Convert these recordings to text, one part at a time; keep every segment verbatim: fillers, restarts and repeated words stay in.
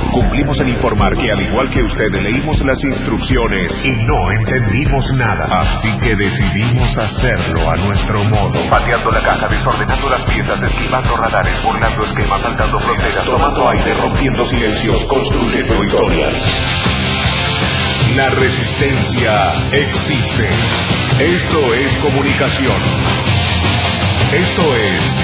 Cumplimos en informar que al igual que usted leímos las instrucciones y no entendimos nada. Así que decidimos hacerlo a nuestro modo. Pateando la caja, desordenando las piezas, esquivando radares, burlando esquemas, saltando fronteras, tomando aire, rompiendo silencios, construyendo historias. La resistencia existe. Esto es comunicación. Esto es...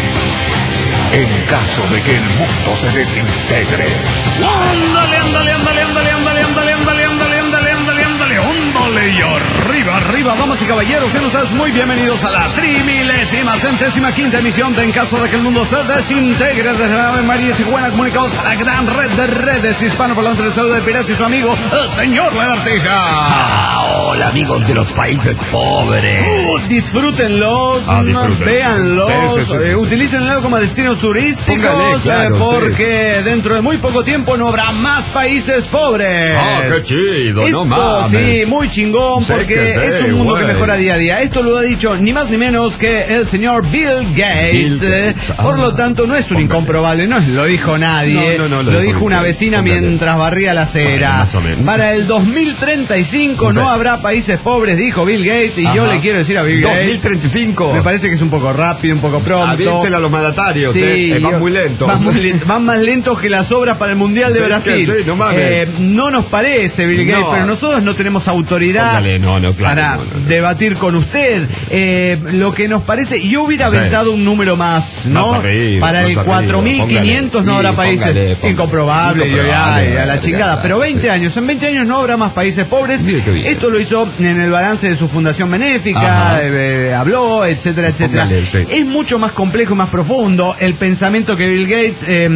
en caso de que el mundo se desintegre. ¡Ándale, ándale, ándale, ándale, ándale, ándale, ándale, ándale, ándale, ándale, ándale, ándale, ándale, y arriba, arriba, damas y caballeros, sean ustedes muy bienvenidos a la trimilésima, centésima quinta emisión de En caso de que el mundo se desintegre, desde la Ave María Tijuana, comunicados a la gran red de redes hispanoparlantes de salud de pirata y su amigo, el señor Lagartija. Ah, hola, amigos de los países pobres. Uh, disfrútenlos, ah, disfruten. véanlos, Sí, sí, sí, eh, sí. utilícenlo como destinos turísticos, Póngale, claro, eh, porque sí. dentro de muy poco tiempo no habrá más países pobres. Ah, qué chido, Esto, no mames. sí, muy chingón, Sé porque que sé, es un mundo güey. que mejora día a día. Esto lo ha dicho ni más ni menos que el señor Bill Gates. Bill Gates. eh, Por Ah, lo tanto, no es un póngale. incomprobable, no lo dijo nadie. No, no, no, lo, lo dijo dijo una Bill vecina Gates. Póngale. mientras barría la acera. Bueno, más o menos. Para el dos mil treinta y cinco Sí. no habrá países pobres, dijo Bill Gates. Y Ajá. yo le quiero decir a Bill dos Gates, mil treinta y cinco. me parece que es un poco rápido, un poco pronto. Avísele a los mandatarios, Sí, eh, eh, van yo- muy lentos. Van, muy lent- van más lentos que las obras para el Mundial de Sí, Brasil. que sí, no mames. Eh, no nos parece, Bill Gates, No. pero nosotros no tenemos autoridad Póngale, no, no, claro, para no, no, no. debatir con usted. Eh, lo que nos parece, yo hubiera Sí. aventado un número más, ¿no? Más arriba, para el más arriba, cuatro mil quinientos no póngale. habrá Sí, países. póngale, póngale. Incomprobable, yo ya, Incomprobable, ya, a la verga, chingada. Pero veinte sí. años, en veinte años no habrá más países pobres. Mire qué bien. Esto lo hizo en el balance de su fundación benéfica, Ajá. eh, habló, etcétera, etcétera. Póngale, sí. Es mucho más complejo y más profundo el pensamiento que Bill Gates eh,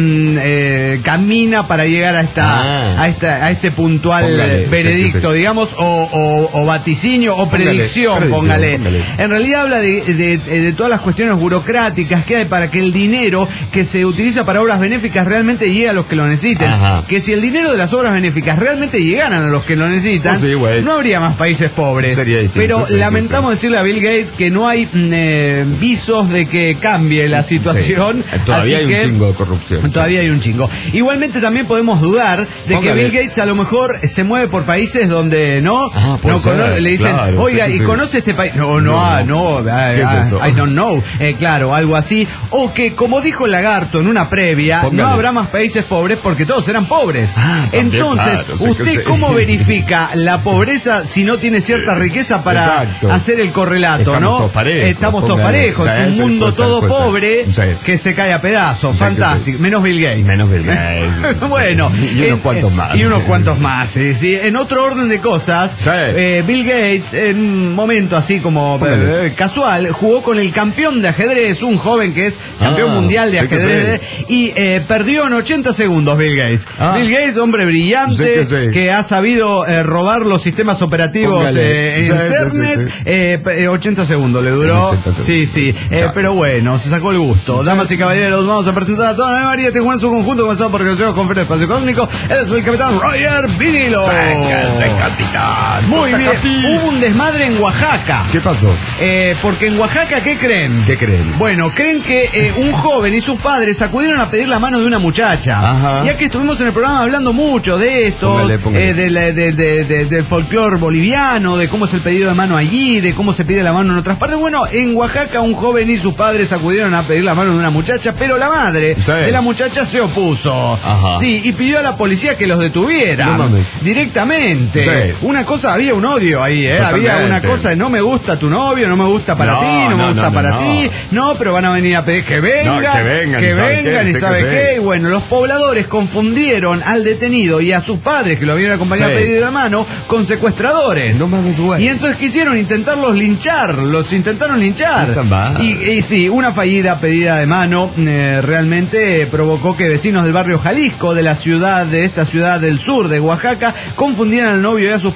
eh, camina para llegar a esta, Ah. a esta, a este puntual Póngale, eh, veredicto, sí, sí, sí. digamos, o, o, o vaticinio o Póngale, predicción, predicción, póngale. póngale. En realidad habla de, de, de todas las cuestiones burocráticas que hay para que el dinero que se utiliza para obras benéficas realmente llegue a los que lo necesiten. Ajá. Que si el dinero de las obras benéficas realmente llegaran a los que lo necesitan, Oh, sí, güey. no habría más países pobres. Sería distinto, Pero sí, sí, lamentamos decirle a Bill Gates que no hay mm, eh, visos de que cambie la situación. Sí. Todavía así hay un que chingo de corrupción. Todavía hay un chingo. Igualmente también podemos dudar de Póngale. que Bill Gates a lo mejor se mueve por países donde no, Ah, puede no ser, cono- le dicen, claro, oiga, sí, ¿y sí. conoce este país? No, no, No. ah, no, ah, ¿Qué es ah, eso? I don't know. Eh, claro, algo así. O que, como dijo Lagarto en una previa, Póngale. no habrá más países pobres porque todos eran pobres. Ah, también, Entonces, claro, sí que ¿usted sí. cómo verifica la pobreza si no tiene cierta riqueza para Exacto. hacer el correlato, Estamos no? todos parejos, Estamos todos póngale. parejos. O sea, Es un eso mundo puede ser, todo puede ser. pobre Sí. que se cae a pedazos. Sí, que sí. Fantástico. Menos Bill Gates. Menos Bill Gates. Bueno, Y unos eh, cuantos eh, más. Y unos cuantos más, sí, sí. En otro orden de cosas, Sí. eh, Bill Gates, en un momento así como Póngale. eh, casual, jugó con el campeón de ajedrez, un joven que es campeón Ah, mundial de sí que ajedrez, y eh, perdió en ochenta segundos Bill Gates. Ah. Bill Gates, hombre brillante, Sí que sí. que ha sabido eh, robar los sistemas operativos Póngale. eh, en Sí, sí, CERNES, sí, sí. eh, p- eh, ochenta segundos le duró. ochenta segundos. Sí, sí. Eh, Ya. pero bueno, se sacó el gusto. Damas y caballeros, vamos a presentar a toda la María Tijuana en su conjunto, comenzando por el señor Conferencia Espacio Cósmico. Él es el capitán Roger Vinilo. Véngase, capitán. Muy Costa bien. Capi. Hubo un desmadre en Oaxaca. ¿Qué pasó? Eh, porque en Oaxaca, ¿qué creen? ¿Qué creen? Bueno, creen que eh, un joven y sus padres acudieron a pedir la mano de una muchacha. Ajá. Ya que estuvimos en el programa hablando mucho de esto, Póngale, póngale. eh, de la- de- de- de- del folclore boliviano, de cómo es el pedido de mano allí, de cómo se pide la mano en otras partes. Bueno, en Oaxaca un joven y sus padres acudieron a pedir la mano de una muchacha, pero la madre Sí. de la muchacha se opuso. Ajá. Sí, y pidió a la policía que los detuviera. No mames. Directamente. Sí. Una cosa, había un odio ahí, ¿eh? Había Totalmente. una cosa de no me gusta tu novio, no me gusta para No, ti, no, me no, gusta no, para no, ti. No, pero van a venir a pedir que vengan, No, que vengan, que y sabe vengan qué, y sí sabe que qué. sí. Y bueno, los pobladores confundieron al detenido y a sus padres que lo habían acompañado Sí. a pedir la mano con secuestradores. No mames, güey. Y entonces quisieron intentarlos linchar, los intentaron linchar. Puta madre. Y, y sí, una fallida pedida de mano eh, realmente provocó que vecinos del barrio Jalisco, de la ciudad, de esta ciudad del sur de Oaxaca, confundieran al novio y a sus padres como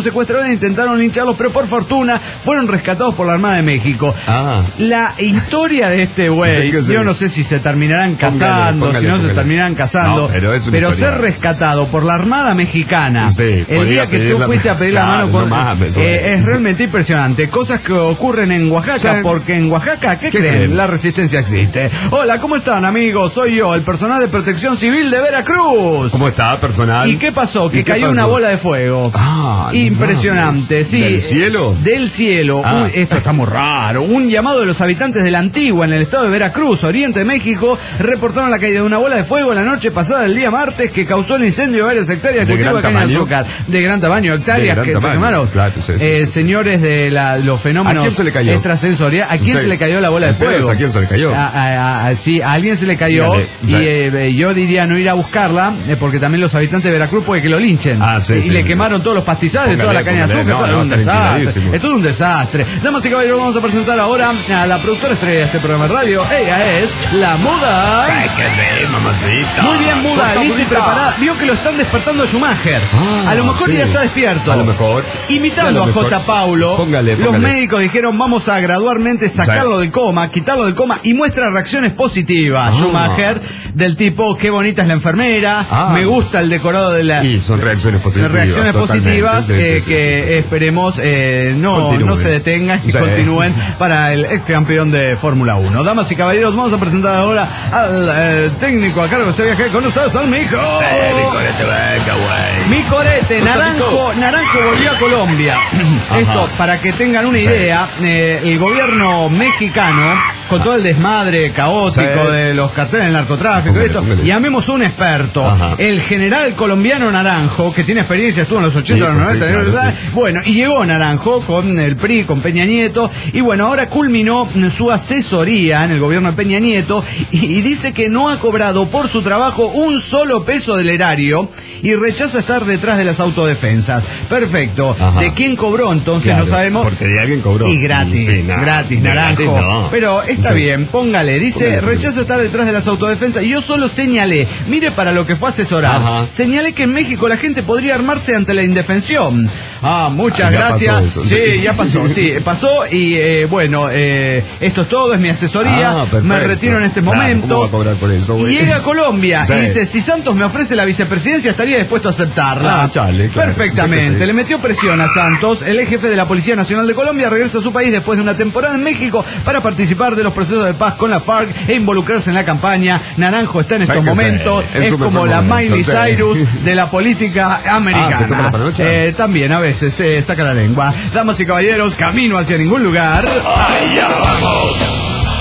secuestradores intentaron lincharlos, pero por fortuna fueron rescatados por la Armada de México. Ah. La historia de este güey, Sí, sí. yo no sé si se terminarán casando, Póngale, si no póngale. se terminarán casando, No, pero es una pero historia. ser rescatado por la Armada Mexicana Sí, el podría día que pedir tú la- fuiste a pedir la Claro, mano con, no mames, eh, güey. es realmente impresionante. Cosas que ocurren en Oaxaca, Sí. porque en Oaxaca, ¿qué, ¿Qué creen? creen? La resistencia existe. Hola, ¿cómo están, amigos? Soy yo, el personal de Protección Civil de Veracruz. ¿Cómo está, personal? ¿Y qué pasó? Que ¿Y qué cayó pasó? una bola de fuego. Ah, no Impresionante, mames. sí. ¿Del cielo? Del cielo. Ah. Un- esto está muy raro. Un llamado de los habitantes de la Antigua, en el estado de Veracruz, oriente de México, reportaron la caída de una bola de fuego la noche pasada, el día martes, que causó el incendio de varias hectáreas de ¿De cultivo de gran caña de tamaño? azúcar. De gran tamaño, hectáreas De gran que tamaño, se quemaron. claro, sí, sí, Eh, sí. Señores de la- los fenómenos ¿A quién se le cayó? extrasensoriales, ¿a quién Sí. se le cayó la bola de ¿En serio? fuego? ¿A quién se le cayó? A, a- a- sí, a alguien se le cayó. Dígale, y sí. eh, yo diría no ir a buscarla, eh, porque también los habitantes de Veracruz puede que lo linchen. Ah, sí, y sí, le sí. quemaron todos los pastizales, Póngale, toda la caña de póngale. azúcar, No, todo no, un están desastre. enchiladísimos. Es todo un desastre. Damas y caballeros, vamos a presentar ahora a la productora estrella de este programa de radio. Ella es La Muda. Ay, qué sé, mamacita. Muy bien, Muda, Corta, lista y bonita. preparada. Vio que lo están despertando a Schumacher. Ah, a lo mejor sí. ya está despierto. A lo mejor. Imitando A a, lo mejor. J. Paulo, Póngale, los póngale. médicos dijeron vamos a gradualmente sacarlo Sí. del coma, quitarlo del coma, y muestra reacciones positivas. Ah. Schumacher, del tipo, qué bonita es la enfermera, Ah. me gusta el decorado de la... Y son reacciones positivas. Reacciones totalmente, positivas sí, eh, sí, sí. que esperemos eh, no, Continúen. no se detengan y Sí. continúen para el ex campeón de Fórmula uno. Damas y caballeros, vamos a presentar ahora al eh, técnico a cargo de este viaje con ustedes, al Mico. Sí, mi corete, venga, güey. Mi corete, Naranjo, Naranjo volvió a Colombia. Ajá. Esto, para que tengan una Sí. idea, eh, el gobierno mexicano, con todo el desmadre caótico Sí. de los carteles del narcotráfico, Póngale, esto, póngale. llamemos un experto, Ajá. el general colombiano Naranjo, que tiene experiencia, estuvo en los ochenta, Sí, los pues sí, noventa, claro, ¿verdad? sí. Bueno, y llegó Naranjo con el P R I, con Peña Nieto, y bueno, ahora culminó su asesoría en el gobierno de Peña Nieto, y, y dice que no ha cobrado por su trabajo un solo peso del erario, y rechaza estar detrás de las autodefensas. Perfecto. Ajá. ¿De quién cobró entonces? Claro, no sabemos. porque de alguien cobró. Y gratis, Y sí, no, gratis, de Naranjo. gratis no. Pero está Sí. bien, póngale. Dice, Póngale, póngale. rechaza estar detrás de las autodefensas. Y yo solo señalé, mire para lo que fue asesorar. Ajá. Señalé que en México la gente podría armarse ante la indefensión. Ah, muchas Ah, ya gracias. pasó eso, sí, sí. ya pasó, sí, pasó. Y eh, bueno, eh, esto es todo, es mi asesoría. Ah, perfecto. me retiro en este Claro, momento. ¿cómo va a cobrar por eso, y güey? llega a Colombia Sí. y dice, si Santos me ofrece la vicepresidencia, estaría dispuesto a aceptarla. Ah, chale, claro. Perfectamente. Sí que sí. Le metió presión a Santos. El ex jefe de la Policía Nacional de Colombia regresa a su país después de una temporada en México para participar de los procesos de paz con la FARC e involucrarse en la campaña. Naranjo está en estos Sí que sí, momentos. en Es su como mejor la momento, Miley sí. Cyrus de la política americana. Ah, ¿se toma la panocha? Eh, también a veces se saca la lengua. Damas y caballeros, camino hacia ningún lugar. ¡Allá vamos!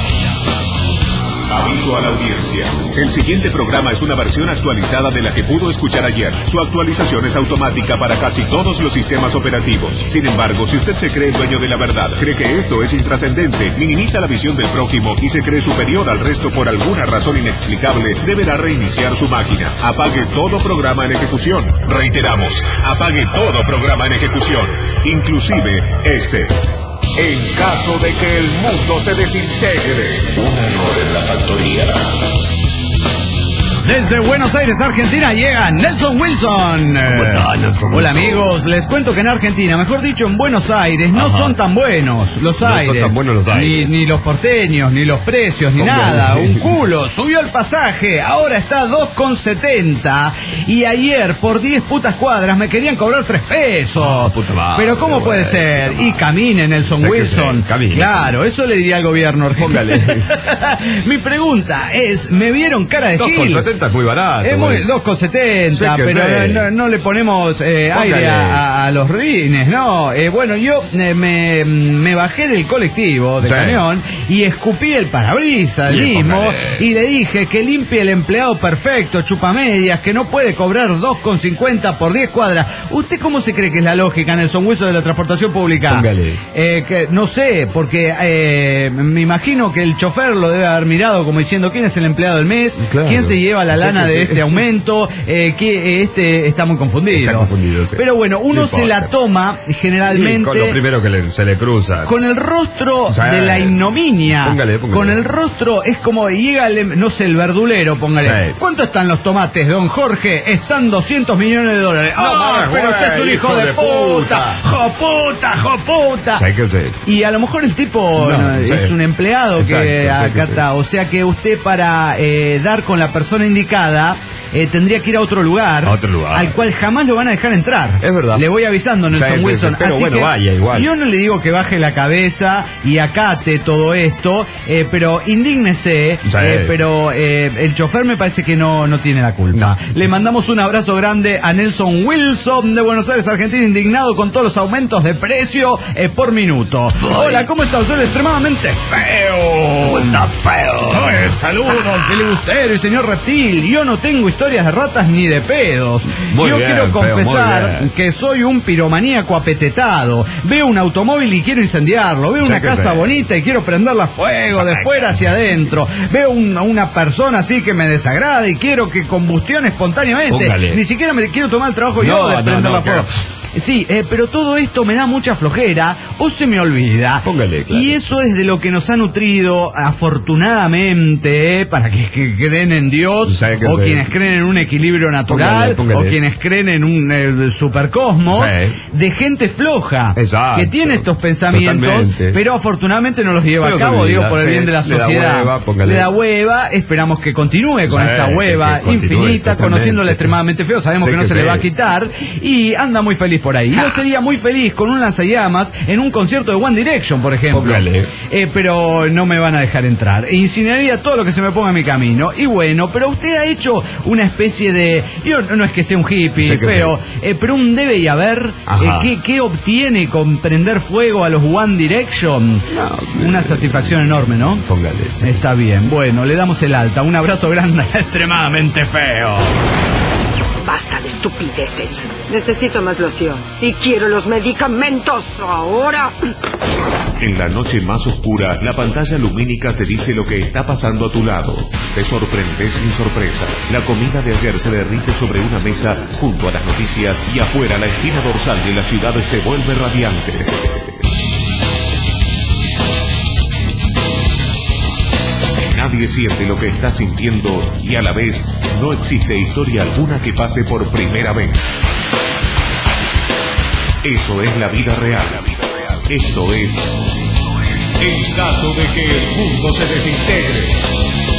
Aviso a la audiencia. El siguiente programa es una versión actualizada de la que pudo escuchar ayer. Su actualización es automática para casi todos los sistemas operativos. Sin embargo, si usted se cree dueño de la verdad, cree que esto es intrascendente, minimiza la visión del prójimo y se cree superior al resto por alguna razón inexplicable, deberá reiniciar su máquina. Apague todo programa en ejecución. Reiteramos, apague todo programa en ejecución, inclusive este. En caso de que el mundo se desintegre. Un error en la factoría. Desde Buenos Aires, Argentina, llega Nelson Wilson. ¿Cómo está, Nelson Hola Wilson? amigos, les cuento que en Argentina, mejor dicho en Buenos Aires, no Ajá. son tan buenos los No son aires. tan buenos los aires. Ni, ni los porteños, ni los precios, ni Póngale. nada. Un culo, subió el pasaje, ahora está a dos con setenta. Y ayer, por diez putas cuadras, me querían cobrar tres pesos. Ah, puta madre, Pero ¿cómo puede güey, ser? puta Y madre. camine, Nelson Sé que Wilson. sí, camine. Claro, eso le diría al gobierno argentino. Póngale. Mi pregunta es, ¿me vieron cara de dos con gil? setenta es muy barato. Es muy, güey. dos con setenta, Sí que pero sí. no, no le ponemos eh, Póngale. aire a, a- a los rines, ¿no? Eh, bueno, yo eh, me, me bajé del colectivo, del Sí. camión, y escupí el parabrisas Bien, mismo, póngale. y le dije que limpie el empleado perfecto, chupamedias, que no puede cobrar dos con cincuenta por diez cuadras. ¿Usted cómo se cree que es la lógica, Nelson Wilson, de la transportación pública? Póngale. Eh, que, no sé, porque eh, me imagino que el chofer lo debe haber mirado como diciendo, ¿quién es el empleado del mes? Claro. ¿Quién se lleva la lana sí, de sí. este aumento, eh, que este está muy confundido. Está confundido, sí. Pero bueno, uno No se la importa. toma generalmente... Y con lo primero que le- se le cruza. Con el rostro Sí. de la ignominia. Póngale, póngale. Con el rostro es como llega, el, no sé, el verdulero, póngale. Sí. ¿Cuánto están los tomates, don Jorge? Están doscientos millones de dólares. No ¡Ah, mames, pero usted es un güey, hijo, hijo de, de puta! puta. ¡Jo puta, jo puta! ¿Sabes qué sé? Y a lo mejor el tipo No, no, sí. es un empleado Exacto, que sí, acata. sí. O sea que usted para eh, dar con la persona indicada eh, tendría que ir a otro lugar. A otro lugar. Al cual jamás lo van a dejar entrar. Es verdad. Le voy avisando, Nelson Sí, sí, Wilson. sí, pero Así bueno, que vaya igual. Yo no le digo que baje la cabeza y acate todo esto, eh, pero indígnese. Sí. eh, pero eh, el chofer me parece que no, no tiene la culpa. No. Le mandamos un abrazo grande a Nelson Wilson de Buenos Aires, Argentina, indignado con todos los aumentos de precio eh, por minuto. Hola, ¿cómo está? Soy extremadamente feo. Está feo. Ay, saludos, filibustero y señor reptil. Yo no tengo historias de ratas ni de pedos. Muy Yo bien, quiero feo, muy confesar bien. que soy un piromaníaco apetetado. Veo un automóvil y quiero incendiarlo. Veo una Ya que casa sé. bonita y quiero prenderla a fuego, de fuera hacia adentro. Veo un- una persona así que me desagrada y quiero que combustione espontáneamente. Póngale. Ni siquiera me quiero tomar el trabajo No, yo de no, prenderla no, a fuego. que- Sí, eh, pero todo esto me da mucha flojera o se me olvida. Póngale, claro. Y eso es de lo que nos ha nutrido, afortunadamente, eh, para que, que creen en Dios, Sí, que o sí. quienes creen en un equilibrio natural, Póngale, póngale. o quienes creen en un eh, supercosmos, Sí. de gente floja, Exacto. que tiene estos pensamientos, Totalmente. pero afortunadamente no los lleva Se a los cabo, olvida, digo, por el sí. bien de la Le da sociedad. hueva, póngale. Le da hueva, esperamos que continúe con Sí, esta que- hueva que continúe, infinita, totalmente. conociéndole extremadamente feo, sabemos Sí, que no que se le sí. va a quitar, y anda muy feliz por ahí. Yo sería muy feliz con un lanzallamas en un concierto de One Direction, por ejemplo. Póngale. Eh, pero no me van a dejar entrar. E incineraría todo lo que se me ponga en mi camino. Y bueno, pero usted ha hecho una especie de... Yo no es que sea un hippie, Sí que feo, eh, pero un debe y haber. Ajá. Eh, ¿qué, ¿Qué obtiene con prender fuego a los One Direction? Una satisfacción enorme, ¿no? Póngale. sí. Está bien. Bueno, le damos el alta. Un abrazo grande, extremadamente feo. Basta de estupideces. Necesito más loción. Y quiero los medicamentos ahora. En la noche más oscura, la pantalla lumínica te dice lo que está pasando a tu lado. Te sorprendes sin sorpresa. La comida de ayer se derrite sobre una mesa junto a las noticias y afuera la espina dorsal de la ciudad se vuelve radiante. Nadie siente lo que está sintiendo y a la vez no existe historia alguna que pase por primera vez. Eso es la vida real. Esto es en caso de que el mundo se desintegre.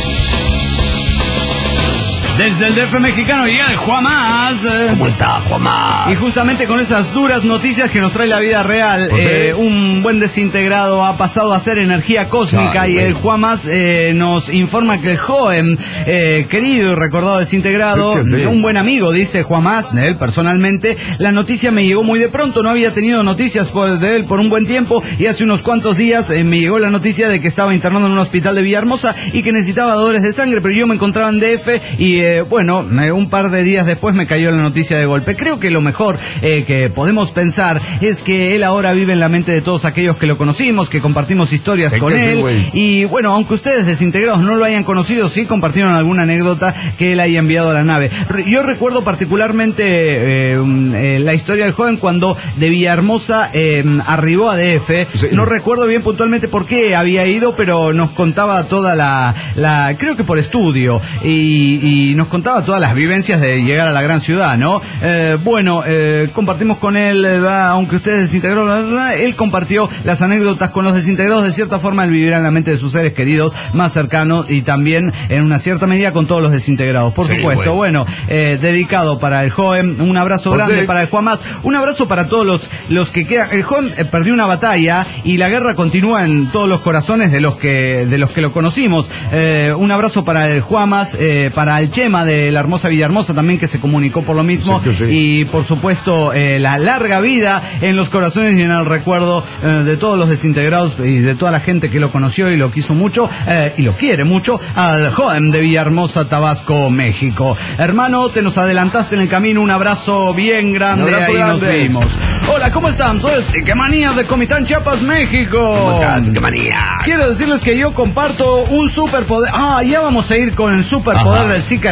Desde el D F mexicano y el Juamás. eh, ¿Cómo está, Juanma? Y justamente con esas duras noticias que nos trae la vida real, ¿Oh, sí? eh, un buen desintegrado ha pasado a ser energía cósmica. Ay, y güey. el Juamas eh, nos informa que el Joem, eh, querido y recordado desintegrado, Sí que sí. un buen amigo, dice Juamás, de él personalmente, la noticia me llegó muy de pronto, no había tenido noticias por- de él por un buen tiempo y hace unos cuantos días eh, me llegó la noticia de que estaba internado en un hospital de Villahermosa y que necesitaba dadores de sangre, pero yo me encontraba en D F y eh, bueno, me- un par de días después me cayó la noticia de golpe. Creo que lo mejor eh, que podemos pensar es que él ahora vive en la mente de todos aquellos que lo conocimos, que compartimos historias Es con que sí, él. güey. Y bueno, aunque ustedes desintegrados no lo hayan conocido, sí compartieron alguna anécdota que él haya enviado a la nave. Re- Yo recuerdo particularmente eh, um, eh, la historia del joven cuando de Villahermosa eh, arribó a D F. Sí. No recuerdo bien puntualmente por qué había ido, pero nos contaba toda la, la creo que por estudio, y, y nos contaba todas las vivencias de llegar a la gran ciudad, ¿no? Eh, bueno, eh, compartimos con él, eh, va, aunque ustedes desintegraron, bla, bla, bla, él compartió las anécdotas con los desintegrados. De cierta forma él vivirá en la mente de sus seres queridos más cercanos y también en una cierta medida con todos los desintegrados, por Sí, supuesto. güey. Bueno, eh, dedicado para el joven, un abrazo Pues grande sí. para el Juan Más, un abrazo para todos los, los que quedan. El joven eh, perdió una batalla y la guerra continúa en todos los corazones de los que, de los que lo conocimos. Eh, un abrazo para el Juamas, eh, para el Chema de la hermosa Villahermosa también, que se comunicó por lo mismo. Sí, que sí. Y por supuesto, eh, la larga vida en los corazones y en el recuerdo eh, de todos los desintegrados y de toda la gente que lo conoció y lo quiso mucho eh, y lo quiere mucho, al joven de Villahermosa, Tabasco, México. Hermano, te nos adelantaste en el camino, un abrazo bien grande. Un abrazo ahí nos grande. vimos. Hola, ¿cómo están? Soy Siquemanía de Comitán, Chiapas, México. ¿Cómo estás? ¡Qué manía! Quiero decirles que yo comparto un superpoder. Ah, ya vamos a ir con el superpoder Ajá. del Zika,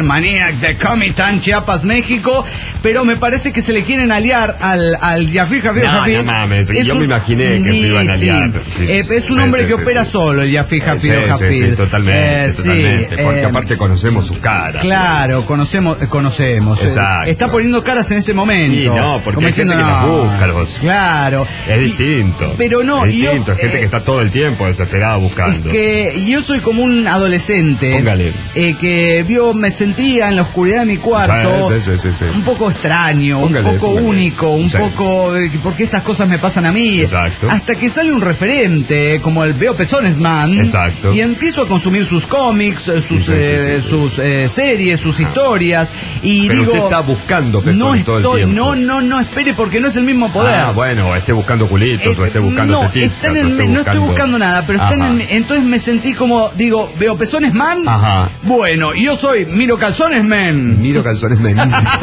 Maniac de Comitán, Chiapas, México, pero me parece que se le quieren aliar al, al Yafir Jafir No, Jafir. no mames, Es yo un- me imaginé que se iban a sí, aliar. Sí, eh, es un sí, hombre sí, que sí, opera sí. solo, el Yafir Sí, Jafir sí, Jafir. sí, totalmente, Eh, sí, totalmente. Porque eh, aparte conocemos su cara. Claro, conocemos, eh, conocemos. eh, Exacto. Está poniendo caras en este momento. Sí, no, porque Como hay gente que no, las busca, los- Claro. Es Y- distinto. pero no, es yo, distinto. Es gente eh, que está todo el tiempo desesperada Es buscando. que yo soy como un adolescente Póngale. eh, que vio, me sentía en la oscuridad de mi cuarto Sí, sí, sí, sí. un poco extraño, Póngale, un poco póngale. único, un Sí. poco eh, ¿por qué estas cosas me pasan a mí? Exacto. Hasta que sale un referente como el Veo Pezones Man. Exacto. Y empiezo a consumir sus cómics, eh, sus, Sí, sí, eh, sí, sí. sus eh, series, sus historias y Pero digo, usted está buscando pezones no todo el estoy, tiempo. no, no, no espere porque no es el mismo poder. Ah, bueno, o esté buscando culitos, o esté buscando no, tetitas, está en o el- esté no estoy buscando nada, pero está en Ajá. el- entonces me sentí como, digo, veo pezones man. Ajá. Bueno, yo soy Miro Calzones man. Miro calzones men.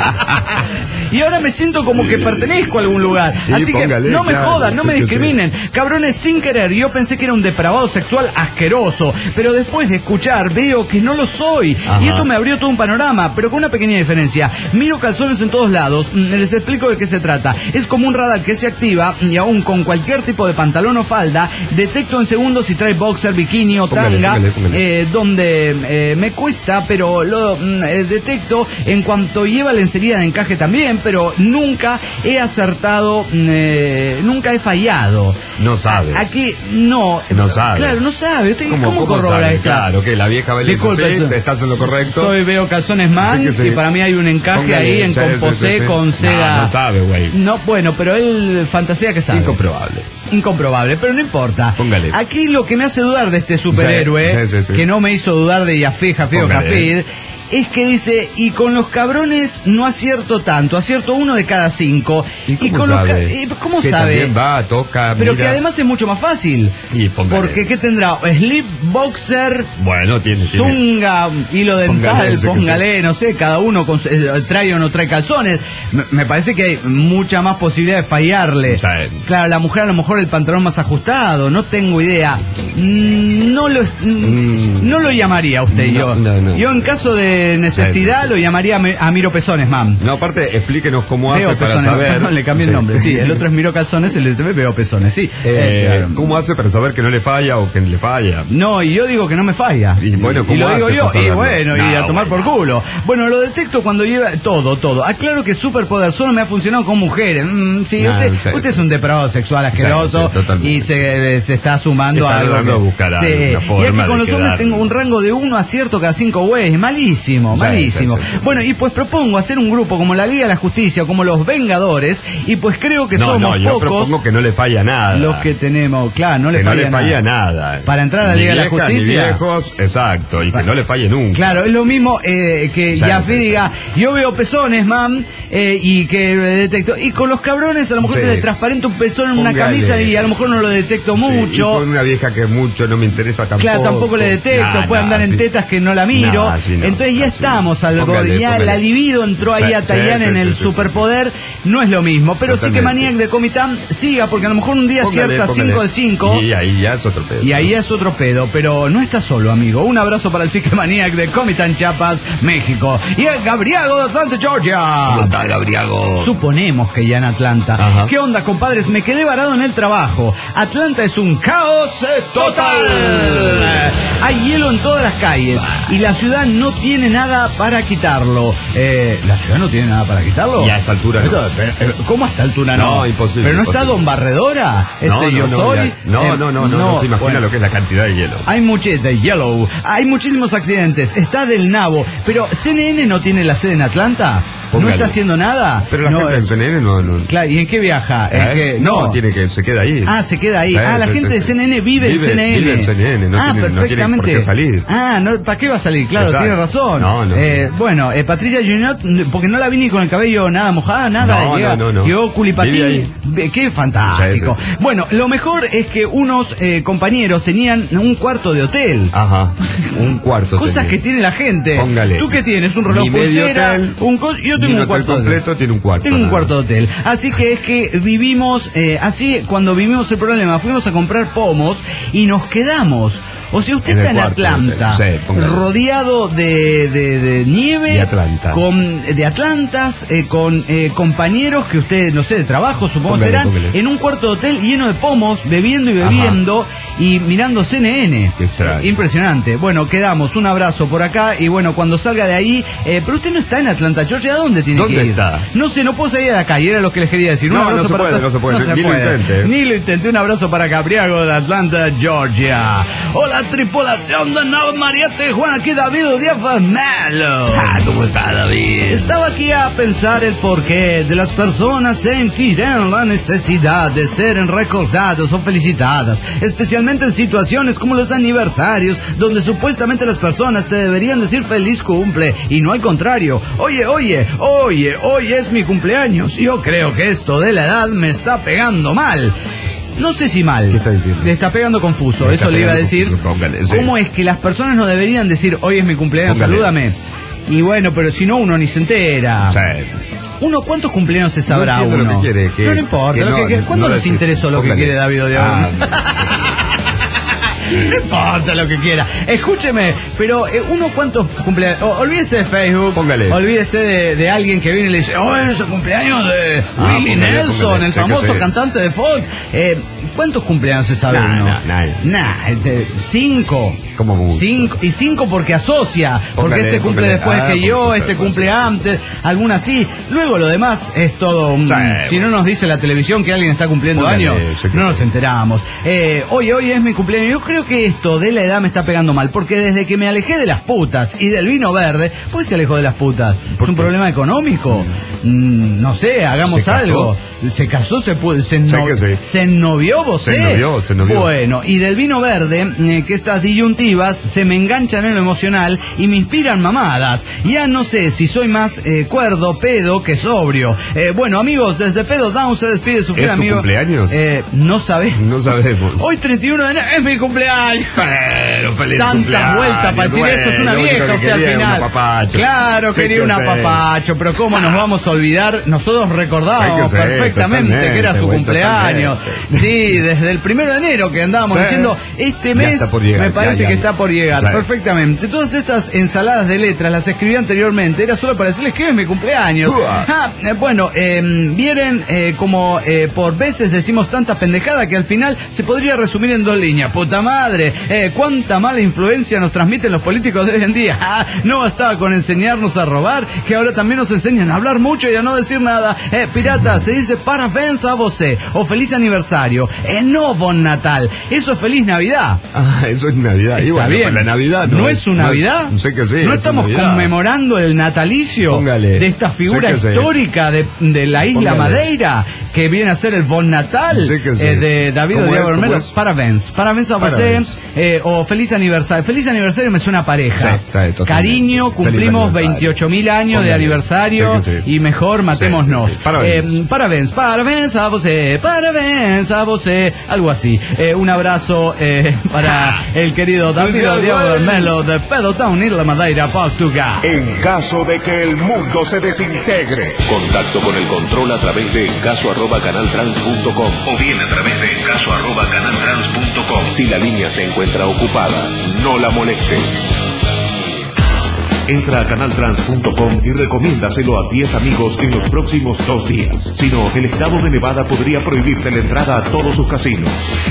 Y ahora me siento como que pertenezco a algún lugar. Sí, Así póngale, que no me claro, jodan, no sí me que discriminen. Cabrones, sin querer, yo pensé que era un depravado sexual asqueroso, pero después de escuchar veo que no lo soy. Ajá. Y esto me abrió todo un panorama, pero con una pequeña diferencia. Miro calzones en todos lados. Mm, Les explico de qué se trata. Es como un radar que se activa y aún con cualquier tipo de pantalón o falda, detecto en segundos si trae boxer, bikini o Póngale, tanga, póngale, póngale. eh, donde eh, me cuesta, pero lo mm, eh, detecto en cuanto lleva lencería de encaje también, pero nunca he acertado, mm, eh, nunca he fallado. No sabe. A- Aquí no. No sabe. Claro, no sabe. Usted, ¿Cómo, ¿Cómo, cómo corrobora sabe? esto? Claro, que la vieja Belén Disculpe, sí, so- estás en lo correcto. Soy Veo Calzones Man Sí que sí. y para mí hay un encaje Póngale, ahí en sí, sí, composé sí, sí. con seda. No, no sabe, güey. No, bueno, pero él fantasea que sabe. Incomprobable. Incomprobable, pero no importa. Póngale. Aquí lo que me hace dudar de este superhéroe, Sí, sí, sí. que no me hizo dudar de Yafir Jafir Póngale. Jafir, es que dice, y con los cabrones no acierto tanto, acierto uno de cada cinco. ¿Y cómo con sabe? los ca- y ¿Cómo que sabe? también va, toca, Pero mira. que además es mucho más fácil. Y póngale. Porque, ¿qué tendrá? Slip, boxer, Bueno, tiene, tiene. zunga, hilo dental, Póngale ese que póngale, no sé, cada uno con, eh, trae o no trae calzones. Me, me parece que hay mucha más posibilidad de fallarle. O sea, Claro, la mujer a lo mejor el pantalón más ajustado, no tengo idea. Mm, No lo, Mm. no lo llamaría a usted No, yo. no, no. Yo en caso de necesidad lo llamaría a Mi- a Miro Pezones, mam. No, aparte, explíquenos cómo hace Veo para pezones, saber. perdón, le cambié Sí. el nombre. Sí, el otro es Miro Calzones, el de Veo Pezones, sí. Eh, Eh, claro. ¿Cómo hace para saber que no le falla o que le falla? No, y yo digo que no me falla. Y bueno, ¿cómo lo digo hace yo, para y saberlo? bueno, y No, a tomar bueno. por culo. Bueno, lo detecto cuando lleva todo, todo. Aclaro que Superpoder solo me ha funcionado con mujeres. Mm, sí, No, usted, sí. usted es un depravado sexual asqueroso Sí, sí, totalmente. y se, se está sumando Está a algo. tratando que- de buscar sí. alguna Y es forma que con de los hombres quedar. tengo un rango de uno acierto cada cinco güeyes. Malísimo, Sí, malísimo. sí, sí, sí, sí. Bueno, y pues propongo hacer un grupo como la Liga de la Justicia, como los Vengadores, y pues creo que no, somos no, yo pocos propongo que no le falla nada. los que tenemos. Claro, no le que falla no le falla nada. nada. Para entrar a la Ni Liga de la viejas, Justicia. Ni viejos, exacto, y que no le falle nunca. Claro, es lo mismo eh, que Sí, Yafir sí, sí. diga, yo veo pezones, mam, eh, y que detecto. Y con los cabrones a lo mejor Sí. se le transparenta un pezón en una Póngale. camisa y a lo mejor no lo detecto Sí, y mucho. con una vieja que mucho no me interesa tampoco. Claro, tampoco le detecto, Nah, puede nah, andar en sí. tetas que no la miro. Nah, sí, no, Entonces ya nah, sí. estamos al Póngale, borde. Ya póngale. la libido entró ahí Sí, a tallar sí, en sí, el sí, sí, superpoder. No es lo mismo. Pero sí que Totalmente. Maniac de Comitán siga, porque a lo mejor un día Póngale, acierta póngale. cinco de cinco. Y ahí ya es otro pedo. Y ahí es otro pedo, pero no está solo, amigo. Un abrazo para el Psique Maniac de Comitán, Chiapas, México. Y el Gabriago de Atlanta, Georgia. ¿Cómo está, Gabriago? Suponemos que ya en Atlanta. Ajá. ¿Qué onda, compadres? Me quedé varado en el trabajo. Atlanta es un caos eh, total. Hay hielo en todas las calles y la ciudad no tiene nada para quitarlo. Eh, ¿La ciudad no tiene nada para quitarlo? Y a esta altura no. Pero, pero, ¿Cómo a esta altura no? No, imposible, ¿Pero no está imposible. Don Barredora? Este No, no, yo no, soy. ya- no, Eh, no, no, no, no, se imagina bueno. lo que es la cantidad de hielo. Hay muchos de Yellow, hay muchísimos accidentes, está del nabo, pero C N N no tiene la sede en Atlanta, no Póngale. está haciendo nada. Pero la no, gente eh, del C N N no... no Claro, ¿y en qué viaja? ¿En ¿Eh? qué? no, tiene que... Se queda ahí. Ah, se queda ahí. Sí, ah, la sí, gente sí, de sí. C N N vive, en Vive- C N N. vive en C N N, no ah, tiene- no tiene perfectamente. por qué salir. Ah, no, ¿para qué va a salir? Claro, Exacto. tiene razón. No, no. Eh, bueno, eh, Patricia Junot, porque no la vi ni con el cabello nada mojada, nada. No, llega, no, no, no. Llegó culipatín. Vive ahí. Ve, qué fantástico. Sí, sí, sí. Bueno, lo mejor es que unos eh, compañeros tenían un cuarto de hotel. Ajá, un cuarto. Cosas tenía. que tiene la gente. Póngale. ¿Tú qué tienes? ¿Un reloj Ni medio pulsera? hotel, un co- Yo ni tengo un un hotel cuarto de completo, tiene un cuarto. Tengo un nada. cuarto de hotel. Así que es que vivimos, eh, así cuando vivimos el problema, fuimos a comprar pomos y nos quedamos O sea, usted En el está en cuarto Atlanta, hotel. Sí, póngale. rodeado de, de, de nieve, De Atlantas. con, de Atlantas, eh, con eh, compañeros que usted, no sé, de trabajo, supongo Póngale, serán, póngale. en un cuarto de hotel lleno de pomos, bebiendo y bebiendo y mirando C N N. Qué extraño. Impresionante. Bueno, quedamos, un abrazo por acá y bueno, cuando salga de ahí, eh, pero usted no está en Atlanta, Georgia, ¿a dónde tiene ¿Dónde que ir? está? No sé, no puedo salir de acá y era lo que les quería decir. Un No, abrazo no se para puede, to- no se puede. Ni lo intente. Ni lo intenté. Un abrazo para Capriago de Atlanta, Georgia. Hola, tripulación de Nave María Tijuana, aquí David Díaz Melo. Ah, ¿cómo está, David? Estaba aquí a pensar el porqué de las personas sentirán la necesidad de ser recordados o felicitadas, especialmente en situaciones como los aniversarios, donde supuestamente las personas te deberían decir feliz cumple, y no al contrario. Oye, oye, oye, hoy es mi cumpleaños. Yo creo que esto de la edad me está pegando mal. No sé si mal. ¿Qué está diciendo? Le está pegando confuso, Le eso está le iba a pegando decir. confuso, póngale, sí. ¿Cómo es que las personas no deberían decir hoy es mi cumpleaños, Póngale. salúdame? Y bueno, pero si no, uno ni se entera. Sí. Uno, ¿cuántos cumpleaños se sabrá No entiendo uno? lo que quiere, que- no le importa. que lo que no- quiere. ¿Cuándo no les decir- interesó lo que póngale. quiere David Odión? Ah, No importa lo que quiera. Escúcheme, pero eh, uno cuántos cumpleaños. O- olvídese de Facebook. Póngale. Olvídese de, de alguien que viene y le dice, oh, es el cumpleaños de Ah, Willie póngale, Nelson, póngale, el sí que famoso sí. cantante de folk. Eh, ¿Cuántos cumpleaños se sabe Nah, uno? nah, nadie. Nah, este, cinco. ¿Cómo mucho? Cinco. Y cinco porque asocia. Porque Póngale, este cumple póngale. después Ah, que yo, póngale, este póngale. cumple antes, alguna así. Luego lo demás es todo un... Sí, si no nos dice la televisión que alguien está cumpliendo Póngale, años, sí que no nos sí. enteramos. Eh, hoy, hoy es mi cumpleaños. Yo creo que esto de la edad me está pegando mal, porque desde que me alejé de las putas y del vino verde, ¿por qué se alejó de las putas? ¿Es un qué? problema económico? Mm, no sé, hagamos ¿Se casó? algo. ¿Se casó? ¿Se, pu- se, Sé no- que sí. ¿Se ennovió vos? Se ennovió, se ennovió. Bueno, y del vino verde, eh, que estas disyuntivas se me enganchan en lo emocional y me inspiran mamadas. Ya no sé si soy más eh, cuerdo, pedo que sobrio. Eh, bueno, amigos, desde Pedo Down se despide su fiel ¿Es su amigo. cumpleaños? Eh, no sabés. no sabemos. Hoy treinta y uno de enero es mi cumpleaños. Pero feliz Tantas cumpleaños, vueltas para decir bueno, eso, es una lo único vieja que usted al quería era final. un apapacho. Claro, Sí quería que un sé. apapacho, pero cómo nos vamos a olvidar, nosotros recordábamos Sí que sé, perfectamente que era su totalmente, cumpleaños. totalmente. Sí, desde el primero de enero que andábamos Sí. diciendo, este Ya mes está por llegar, me parece ya, ya. que está por llegar, Sí. perfectamente. Todas estas ensaladas de letras las escribí anteriormente, era solo para decirles que es mi cumpleaños. Uah. Ah, eh, bueno, eh, vienen eh, como eh, por veces decimos tanta pendejada que al final se podría resumir en dos líneas. Puta madre, eh, cuánta mala influencia nos transmiten los políticos de hoy en día. Ah, no bastaba con enseñarnos a robar, que ahora también nos enseñan a hablar mucho y a no decir nada. Eh, pirata, se dice parabéns a você, o feliz aniversario, eh, no bon Natal, eso es feliz Navidad. Ah, eso es Navidad. Y Está bueno, bien. pues la Navidad ¿No es su Navidad? No sé qué sí. ¿No es su estamos Navidad. conmemorando el natalicio Póngale. de esta figura Sé que sí. histórica de, de la isla Póngale. Madeira, que viene a ser el Bon Natal Sé que sí. eh, de David ¿Cómo Diego es? ¿Cómo Bermelo? es? Parabéns. Parabéns a usted. Parabéns. Eh, o feliz aniversario. Feliz aniversario me suena a pareja. Sí, sí, totalmente. Cariño, Feliz cumplimos aniversario. veintiocho mil años Póngale. de aniversario Sé que sí. y mejor matémonos. Sí, sí, sí. Parabéns. Eh, parabéns, parabéns a você, parabéns a você, algo así. Eh, un abrazo eh, para el querido David Diego Bermelo de Pedo Town, Isla Madeira, Portugal. En caso de que el mundo se desintegre. Contacto con el control a través de caso arroba canaltrans punto com o bien a través de caso arroba canaltrans punto com. Si la línea se encuentra ocupada, no la moleste. Entra a canaltrans punto com y recomiéndaselo a diez amigos en los próximos dos días. Si no, el estado de Nevada podría prohibirte la entrada a todos sus casinos.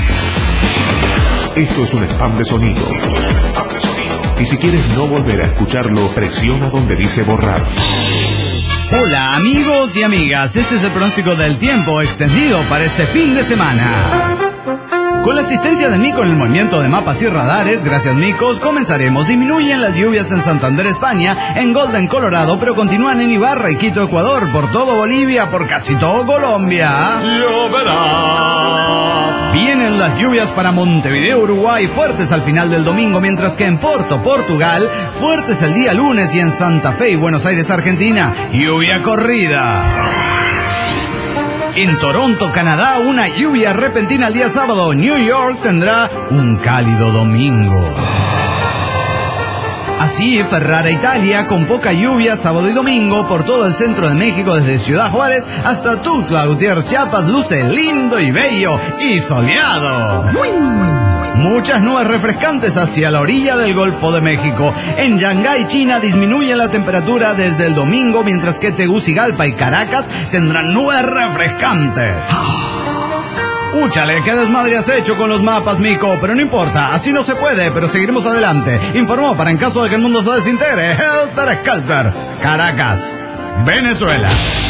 Esto es un spam de sonido. Esto es un spam de sonido. Y si quieres no volver a escucharlo, presiona donde dice borrar. Hola amigos y amigas, este es el pronóstico del tiempo extendido para este fin de semana. Con la asistencia de Nico en el movimiento de mapas y radares, gracias Micos, comenzaremos. Disminuyen las lluvias en Santander, España, en Golden, Colorado, pero continúan en Ibarra y Quito, Ecuador, por todo Bolivia, por casi todo Colombia. Lloverá. Vienen las lluvias para Montevideo, Uruguay, fuertes al final del domingo, mientras que en Porto, Portugal, fuertes el día lunes y en Santa Fe y Buenos Aires, Argentina, lluvia corrida. En Toronto, Canadá, una lluvia repentina el día sábado. New York tendrá un cálido domingo. Así, Ferrara, Italia, con poca lluvia sábado y domingo por todo el centro de México, desde Ciudad Juárez hasta Tuxtla Gutiérrez, Chiapas, luce lindo y bello y soleado. ¡Uy! muchas nubes refrescantes hacia la orilla del Golfo de México. En Shanghái, China, disminuye la temperatura desde el domingo, mientras que Tegucigalpa y Caracas tendrán nubes refrescantes. Úchale, qué desmadre has hecho con los mapas, mico, pero no importa, así no se puede, pero seguiremos adelante. Informó para en caso de que el mundo se desintegre, Helter Skelter, Caracas, Venezuela.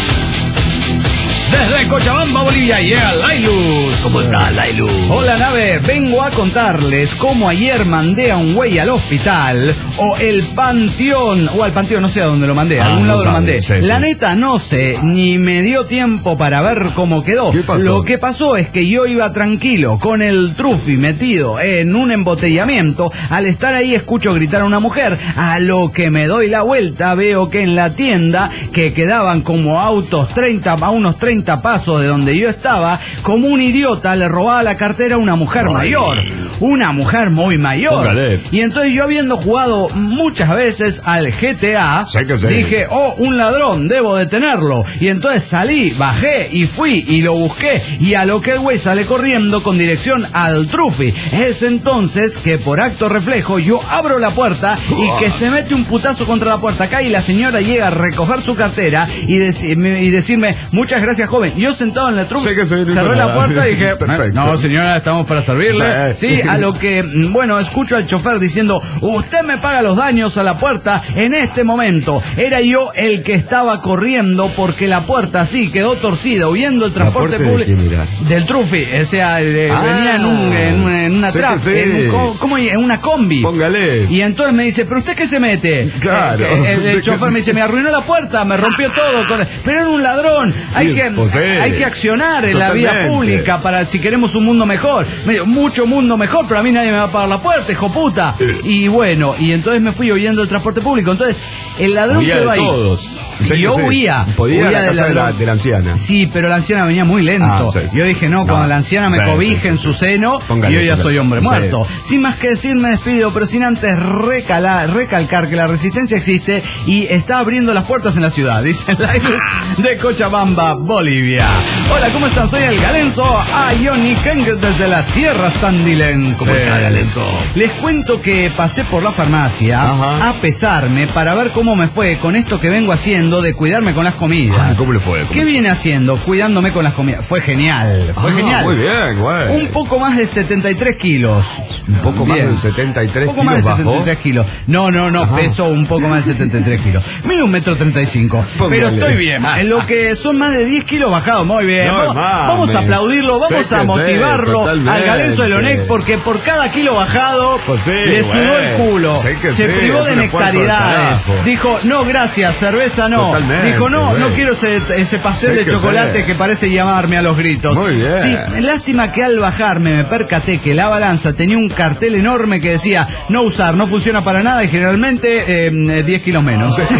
Desde Cochabamba, Bolivia, llega Lailus. ¿Cómo está, Lailus? Hola, nave. Vengo a contarles cómo ayer mandé a un güey al hospital, o el panteón, o al panteón, no sé a dónde lo mandé, a Ah, algún no lado lo sabe, mandé. sí, La sí. neta no sé, ni me dio tiempo para ver cómo quedó. ¿Qué pasó? Lo que pasó es que yo iba tranquilo, con el trufi metido en un embotellamiento. Al estar ahí escucho gritar a una mujer, a lo que me doy la vuelta veo que en la tienda, que quedaban como autos treinta, a unos treinta pasos de donde yo estaba, como un idiota le robaba la cartera a una mujer Ay. mayor, una mujer muy mayor. Póngale. Y entonces yo, habiendo jugado muchas veces al G T A, Sí que sí. dije, oh, un ladrón, debo detenerlo. Y entonces salí, bajé y fui y lo busqué, y a lo que el güey sale corriendo con dirección al trufi. Es entonces que por acto reflejo yo abro la puerta y que se mete un putazo contra la puerta acá, y la señora llega a recoger su cartera y, dec- y decirme, muchas gracias, joven. Yo sentado en la trufi, Sí que sí, no hizo cerré la nada. puerta y dije, Perfecto. no señora, estamos para servirle. Sí. Sí, a lo que, bueno, escucho al chofer diciendo, usted me paga los daños a la puerta en este momento. Era yo el que estaba corriendo porque la puerta sí quedó torcida, huyendo el transporte puerta de público. quién era? Del trufi, o sea, eh, Ah. venía en, un, en, un- en una Sí que trap, sí. en, un co- ¿cómo? En una combi. Póngale. Y entonces me dice, ¿pero usted qué se mete? Claro. Eh, el el Sí que chofer sí. me dice, me arruinó la puerta, me rompió todo. con- Pero era un ladrón. Hay Sí, que, pues sí. hay que accionar en la vía Totalmente. pública para si queremos un mundo mejor. Me dijo, mucho mundo mejor, pero a mí nadie me va a pagar la puerta, hijo puta. Y bueno, y entonces me fui huyendo del transporte público. Entonces, el ladrón Huía quedó de ahí. todos. Sí, Y yo sí. huía. Podía ir a huía la del casa de la, ladrón. de la anciana. Sí, pero la anciana venía muy lento. Ah, sí, sí. Yo dije, no, cuando No. la anciana me Sí, cobije sí, en sí. su seno, Póngale, yo ya póngale. soy hombre Sí. muerto. Sin más que decir, me despido, pero sin antes recalar, recalcar que la resistencia existe y está abriendo las puertas en la ciudad, dice el aire de Cochabamba, Bolivia. Hola, ¿cómo están? Soy el Galenzo Ayoni Keng desde las sierras tandilenses. ¿Cómo está, Galenzo? Les cuento que pasé por la farmacia Ajá. a pesarme para ver cómo me fue con esto que vengo haciendo de cuidarme con las comidas. Ay, ¿cómo le fue? ¿Cómo ¿Qué viene haciendo? Cuidándome con las comidas. Fue genial, fue Ah, genial. Muy bien, güey. Un poco más de setenta y tres kilos. Un poco más Bien. de setenta y tres Un poco más de kilos setenta y bajó. tres kilos. No, no, no, Ajá. peso un poco más de setenta y tres kilos. Mido un metro treinta y cinco. Póngale. Pero estoy bien. En lo que son más de diez kilos bajados, muy bien. No, vamos, mames. vamos a aplaudirlo, vamos Sí que a sí, motivarlo totalmente. al Galenzo de Lonec, porque por cada kilo bajado Pues sí, le sudó güey. el culo. Sí que Se sí, privó es de un esfuerzo del nectaridades. carajo. Dijo, no, gracias, cerveza no. Totalmente, Dijo, no, güey. no quiero ese, ese pastel Sí de que chocolate sí. que parece llamarme a los gritos. Muy bien. Sí, lástima que al bajarme me percaté que la balanza tenía un cartel enorme que decía no usar, no funciona para nada y generalmente eh, diez kilos menos. Sí.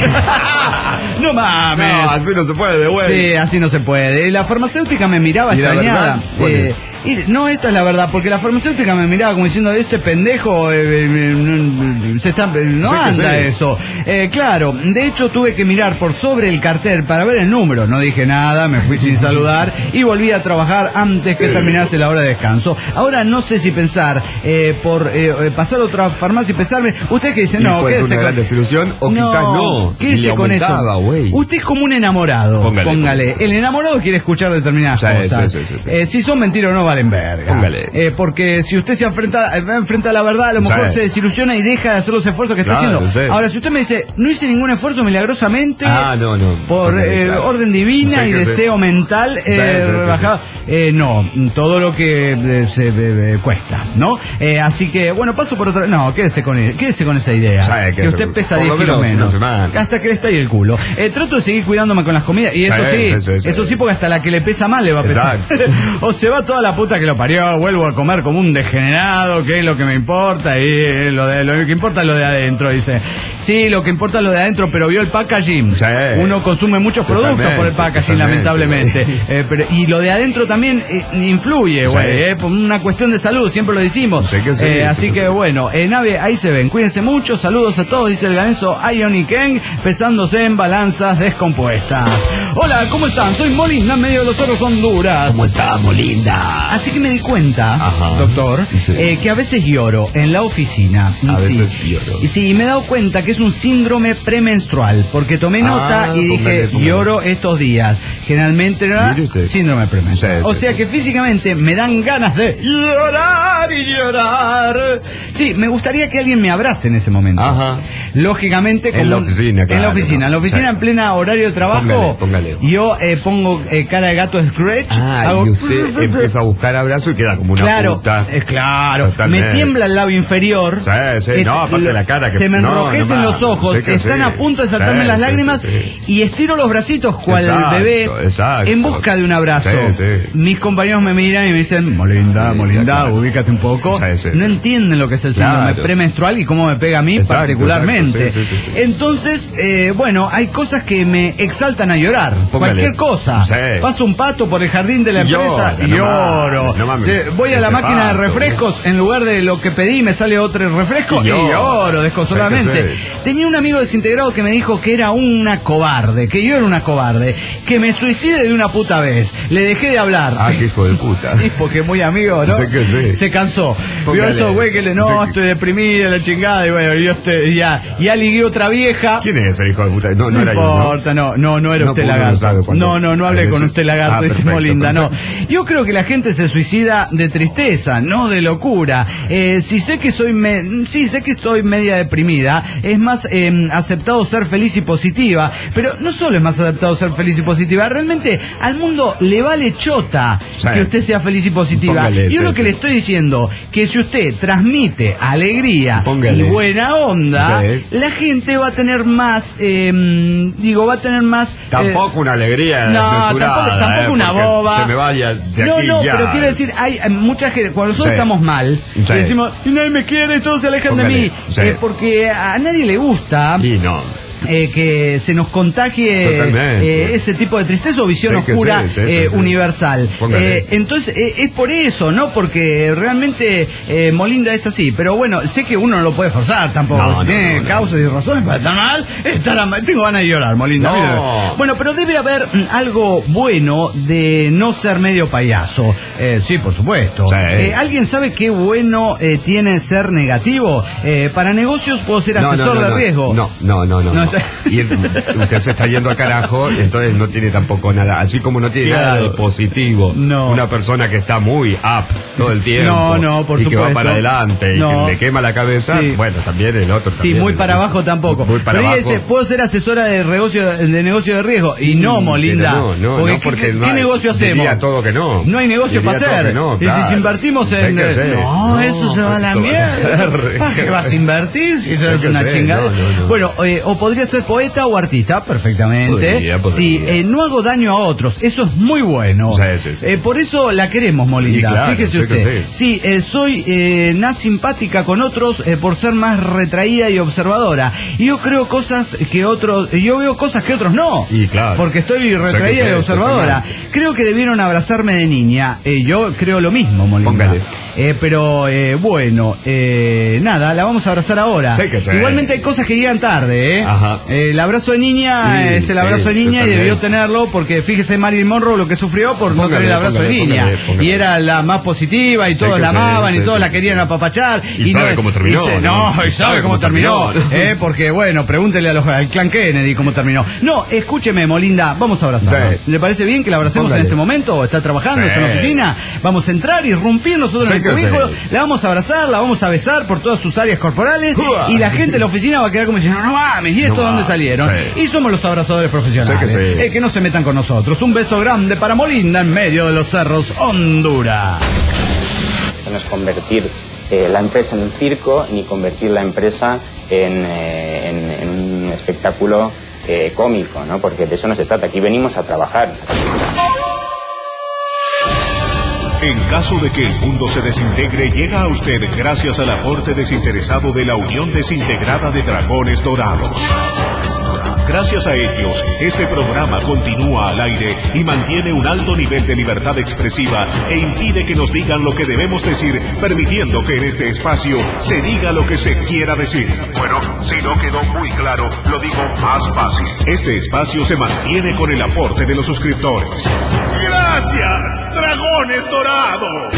No mames. No, así no se puede, güey. Sí, así no se puede. La farmacéutica me miraba ¿Y la extrañada. verdad? ¿Cuál Eh, es? y no, esta es la verdad, porque la farmacéutica me miraba como diciendo, este pendejo, eh, eh, no, se está, no Sí que anda sí. eso. Eh, claro, de hecho tuve que mirar por sobre el cartel para ver el número. No dije nada, me fui sin saludar y volví a trabajar antes que terminase la hora de descanso. Ahora no sé si pensar eh, por eh, eh, pasar a otra farmacia y pesarme. Usted que dice, Y no, puede ser quédese una con... gran desilusión, o quizás no. Quédese Y le con eso. aumentaba, güey. Usted es como un enamorado. Póngale, Póngale. El enamorado quiere escuchar determinadas Sí, cosas. sí, sí, sí, sí. Eh, si son mentiras o no valen verga. Póngale. Eh, porque si usted se enfrenta, eh, enfrenta a la verdad, a lo mejor Sí. se desilusiona y deja de hacer los esfuerzos que está Claro, haciendo. sí. Ahora, si usted me dice, no hice ningún esfuerzo milagrosamente, Ah, no, no. por Póngale, eh, claro. orden divina Sí, y que sí. deseo mental eh, Sí, sí, sí, rebajado, eh, no, todo lo que eh, se eh, eh, cuesta, ¿no? Eh, así que, bueno, paso por otra. No, quédese con, quédese con esa idea. Sí, que quédese usted con- pesa por diez lo kilos menos una menos. semana. Hasta que le estalle el culo. Eh, trato de seguir cuidándome con las comidas. Y eso Sí, sí, sí, sí, sí. eso sí, porque hasta la que le pesa mal le va a pesar. Exacto. O se va toda la puta que lo parió, vuelvo a comer como un degenerado, que es lo que me importa, y eh, lo, de, lo que importa es lo de adentro, dice. Sí, lo que importa es lo de adentro, pero vio el packaging. Sí. Uno consume muchos productos Totalmente, por el packaging, totalmente, lamentablemente. güey. Eh, pero, y lo de adentro también eh, influye, Sí. güey, eh, por una cuestión de salud, siempre lo decimos. Sí que sí, Eh, sí, así sí. que bueno, eh, nave, ahí se ven, cuídense mucho, saludos a todos, dice el Galenzo Ionic Keng, pesándose en balanzas descompuestas. Hola, ¿cómo están? Soy Molinda, en medio de los cerros Honduras. ¿Cómo está, Molinda? Así que me di cuenta, Ajá. doctor, Sí. eh, que a veces lloro en la oficina. A Sí. veces lloro. Y sí, me he dado cuenta que es un síndrome premenstrual, porque tomé nota Ah, y dije, póngale, póngale. lloro estos días. Generalmente, ¿no? Mire usted. Síndrome premenstrual. Sí, o sí, sea sí. que físicamente me dan ganas de llorar y llorar. Sí, me gustaría que alguien me abrace en ese momento. Ajá. Lógicamente, En como la un- oficina, En claro, la oficina. ¿no? En la oficina, Sí. en plena horario de trabajo, Póngale, póngale. yo eh, pongo eh, cara de gato Scratch. Ah, hago- y usted empieza a buscar abrazo y queda como una Claro, puta. eh, claro. Totalmente. Me tiembla el labio inferior. Sí, sí, Eh, no, aparte lo- la cara que- Se me no, enrojecen no los más, ojos, sé que están sí. a punto de saltarme Sí, las sí, lágrimas sí, sí. y estiro los bracitos cual Exacto, bebé exacto. en busca de un abrazo. Sí, sí. Mis compañeros me miran y me dicen, Molinda, Sí, Molinda, claro. ubícate un poco. Sí, sí, no sí. entienden lo que es el síndrome Claro. premenstrual y cómo me pega a mí Exacto, particularmente. exacto, sí, sí, sí. Entonces, eh, bueno, hay cosas que me exaltan a llorar. Póngale. Cualquier cosa. Sí. Paso un pato por el jardín de la Llora, empresa y no lloro. mames, no mames. Sí, voy a la Ese máquina de pato. refrescos, en lugar de lo que pedí me sale otro refresco Y y llora. lloro desconsoladamente. Sí, sí. Tenía un amigo desintegrado que me dijo que era una cobarde, que yo era una cobarde, que me suicide de una puta vez. Le dejé de hablar. Ah, qué hijo de puta. Sí, porque muy amigo, ¿no? Sé que sí. Se cansó. Vio Póngale. eso, güey, que le, no, Sé que- estoy deprimida, la chingada, y bueno, yo estoy, ya, ya ligué otra vieja. ¿Quién es ese hijo de puta? No, no, No era yo, ¿no? importa, no, no, no era No, usted porque uno no sabe lagarto. cuándo- No, no, no hablé a con veces- usted lagarto, Ah, dice perfecto, Molinda, no. perfecto. Yo creo que la gente se suicida de tristeza, no de locura. Eh, si sé que soy, me, sí, sé que estoy media deprimida, es más eh, aceptado ser feliz y positiva, pero no solo es más aceptado ser feliz y positiva, realmente al mundo le vale chota Sí. que usted sea feliz y positiva. Póngale, y uno sí, que sí. le estoy diciendo, que si usted transmite alegría Póngale. y buena onda, Sí. la gente va a tener más, eh, digo, va a tener más... eh, Tampoco una alegría no, desmesurada, tampoco, tampoco eh, una porque boba. Se me vaya de no, aquí no, ya. pero quiero decir, hay eh, mucha gente, cuando nosotros Sí. estamos mal, Sí. y decimos, y nadie me quiere, y todos se alejan Póngale. de mí, Sí. eh, porque a nadie le gusta Y no. eh, que se nos contagie Totalmente. eh, ese tipo de tristeza o visión Sí que oscura sí, sí, sí, eh, sí. universal. Póngale. Eh, entonces, eh, es por eso, ¿no? Porque realmente eh, Molinda es así. Pero bueno, sé que uno no lo puede forzar tampoco. No, si no, tiene no, no. causas y razones para estar mal, estará mal. Tengo ganas de llorar, Molinda. No. mira. Bueno, pero debe haber mm, algo bueno de no ser medio payaso. Eh, sí, por supuesto. Sí. Eh, ¿Alguien sabe qué bueno eh, tiene ser negativo? Eh, para negocios puedo ser No, no, asesor no, de no. riesgo. No, no, no, no. No, no. está- Y el- usted se está yendo al carajo, entonces no tiene tampoco nada. Así como no tiene Claro. nada de positivo. No. Una persona que está muy up todo el tiempo. No, no, por y que va supuesto. para adelante y No. que le quema la cabeza. Sí. Bueno, también el otro. Sí, también, muy el- para abajo tampoco. Muy para Pero ella abajo. dice, puedo ser asesora de negocio de, negocio de riesgo. Y no, Mm, Molinda. pero no, no, porque no, ¿qué- porque ¿qué, no qué hay- negocio hacemos? diría todo que no. No hay negocio Diría para todo hacer. que no, Y si claro. invertimos Sé en... que sé. No, No, eso se va a la eso va a mierda. ser. ¿Para qué vas a invertir si eso Sé es que una sé, chingada? no, no, no. Bueno, eh, o podría ser poeta o artista, perfectamente. Podría, podría. Sí, eh, no hago daño a otros. Eso es muy bueno. Sí, sí, sí. Eh, por eso la queremos, Molinda. Y claro, Fíjese sé que usted. sí. Sí, eh, soy eh, más simpática con otros eh, por ser más retraída y observadora. Y yo creo cosas que otros, yo veo cosas que otros no. Y claro. Porque estoy retraída sé, y observadora. totalmente. Creo que debieron abrazarme de niña. Eh, yo creo lo mismo, Molinda. Póngale. Eh, pero eh, bueno, eh, nada, la vamos a abrazar ahora. Sé que sí. Igualmente hay cosas que llegan tarde, ¿eh? Ajá. Eh, el abrazo de niña Sí, es el sí, abrazo de niña y totalmente. debió tenerlo porque fíjese Marilyn Monroe lo que sufrió por no Póngale, tener el abrazo póngale, de niña. póngale, póngale. Y era la más positiva y Sé todos que la sí, amaban y sí, todos sí, la sí. querían apapachar. Y sabe cómo terminó, y se- ¿no? no, y sabe cómo terminó. ¿eh? Porque bueno, pregúntele a los, al clan Kennedy cómo terminó. No, escúcheme, Molinda, vamos a abrazar. Sí. ¿Le parece bien que la abracemos Póngale. en este momento? ¿Está trabajando? Sí. ¿Está en la oficina? Vamos a entrar y irrumpir nosotros Sé en el que sí. cubículo. La vamos a abrazar, la vamos a besar por todas sus áreas corporales. Uah. Y la gente de la oficina va a quedar como diciendo, no mames, ¿y esto No dónde mames. salieron? Sí. Y somos los abrazadores profesionales. Sé que sí. Eh, que no se metan con nosotros. Un beso grande para Molinda en medio de los cerros, Honduras. No es convertir eh, la empresa en un circo ni convertir la empresa en, eh, en, en un espectáculo eh, cómico, ¿no? Porque de eso no se trata. Aquí venimos a trabajar. En caso de que el mundo se desintegre, llega a usted gracias al aporte desinteresado de la Unión Desintegrada de Dragones Dorados. Gracias a ellos, este programa continúa al aire y mantiene un alto nivel de libertad expresiva e impide que nos digan lo que debemos decir, permitiendo que en este espacio se diga lo que se quiera decir. Bueno, si no quedó muy claro, lo digo más fácil. Este espacio se mantiene con el aporte de los suscriptores. ¡Gracias, Dragones Dorados!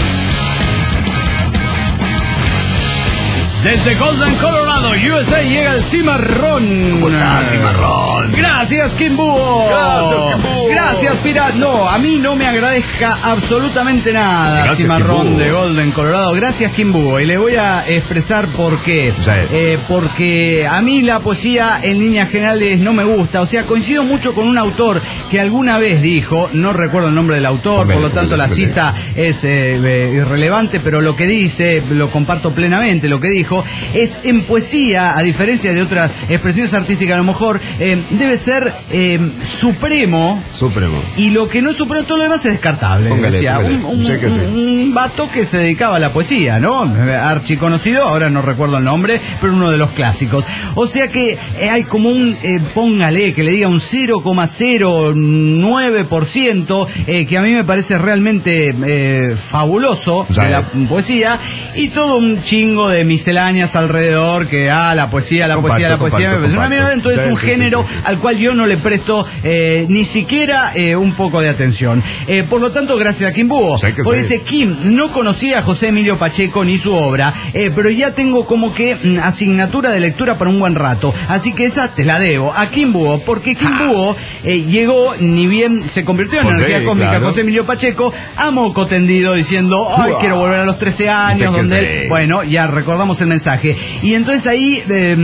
Desde Golden, Colorado, U S A, llega el Cimarrón. ¿Cómo estás, Cimarrón? Gracias, Kimbuo. Gracias, Kimbuo. Gracias, Pirat. No, a mí no me agradezca absolutamente nada, Gracias, Cimarrón Kimbuo. de Golden, Colorado. Gracias, Kimbuo. Y le voy a expresar por qué. Sí. Eh, porque a mí la poesía en líneas generales no me gusta. O sea, coincido mucho con un autor que alguna vez dijo, no recuerdo el nombre del autor, Póngale, por lo tanto la póngale. cita es eh, eh, irrelevante, pero lo que dice, lo comparto plenamente, lo que dijo, es en poesía, a diferencia de otras expresiones artísticas, a lo mejor eh, debe ser eh, supremo. Supremo. Y lo que no es supremo, todo lo demás es descartable. Póngale, Decía, póngale. un, un, Sí que sí. un vato que se dedicaba a la poesía, ¿no? Archiconocido, ahora no recuerdo el nombre, pero uno de los clásicos. O sea que eh, hay como un, eh, póngale, que le diga un cero coma cero nueve por ciento, eh, que a mí me parece realmente eh, fabuloso Sí. de la poesía, y todo un chingo de misceláneas alrededor, que ah, la poesía, la Comparto, poesía, la poesía, comparto, me parece una comparto. mierda. Entonces Sí, un sí, sí, género sí, sí. al cual yo no le presto eh, ni siquiera eh, un poco de atención. Eh, por lo tanto, gracias a Kim Búho. Sí, que Por sí. ese Kim, no conocía a José Emilio Pacheco ni su obra, eh, pero ya tengo como que mm, asignatura de lectura para un buen rato. Así que esa te la debo a Kim Búho, porque Kim Búho eh, llegó, ni bien se convirtió en Pues sí, energía cósmica claro. José Emilio Pacheco, a moco tendido diciendo, ay, Uah. quiero volver a los trece años, Sí que donde sí. él, bueno, ya recordamos el mensaje. Y entonces ahí eh,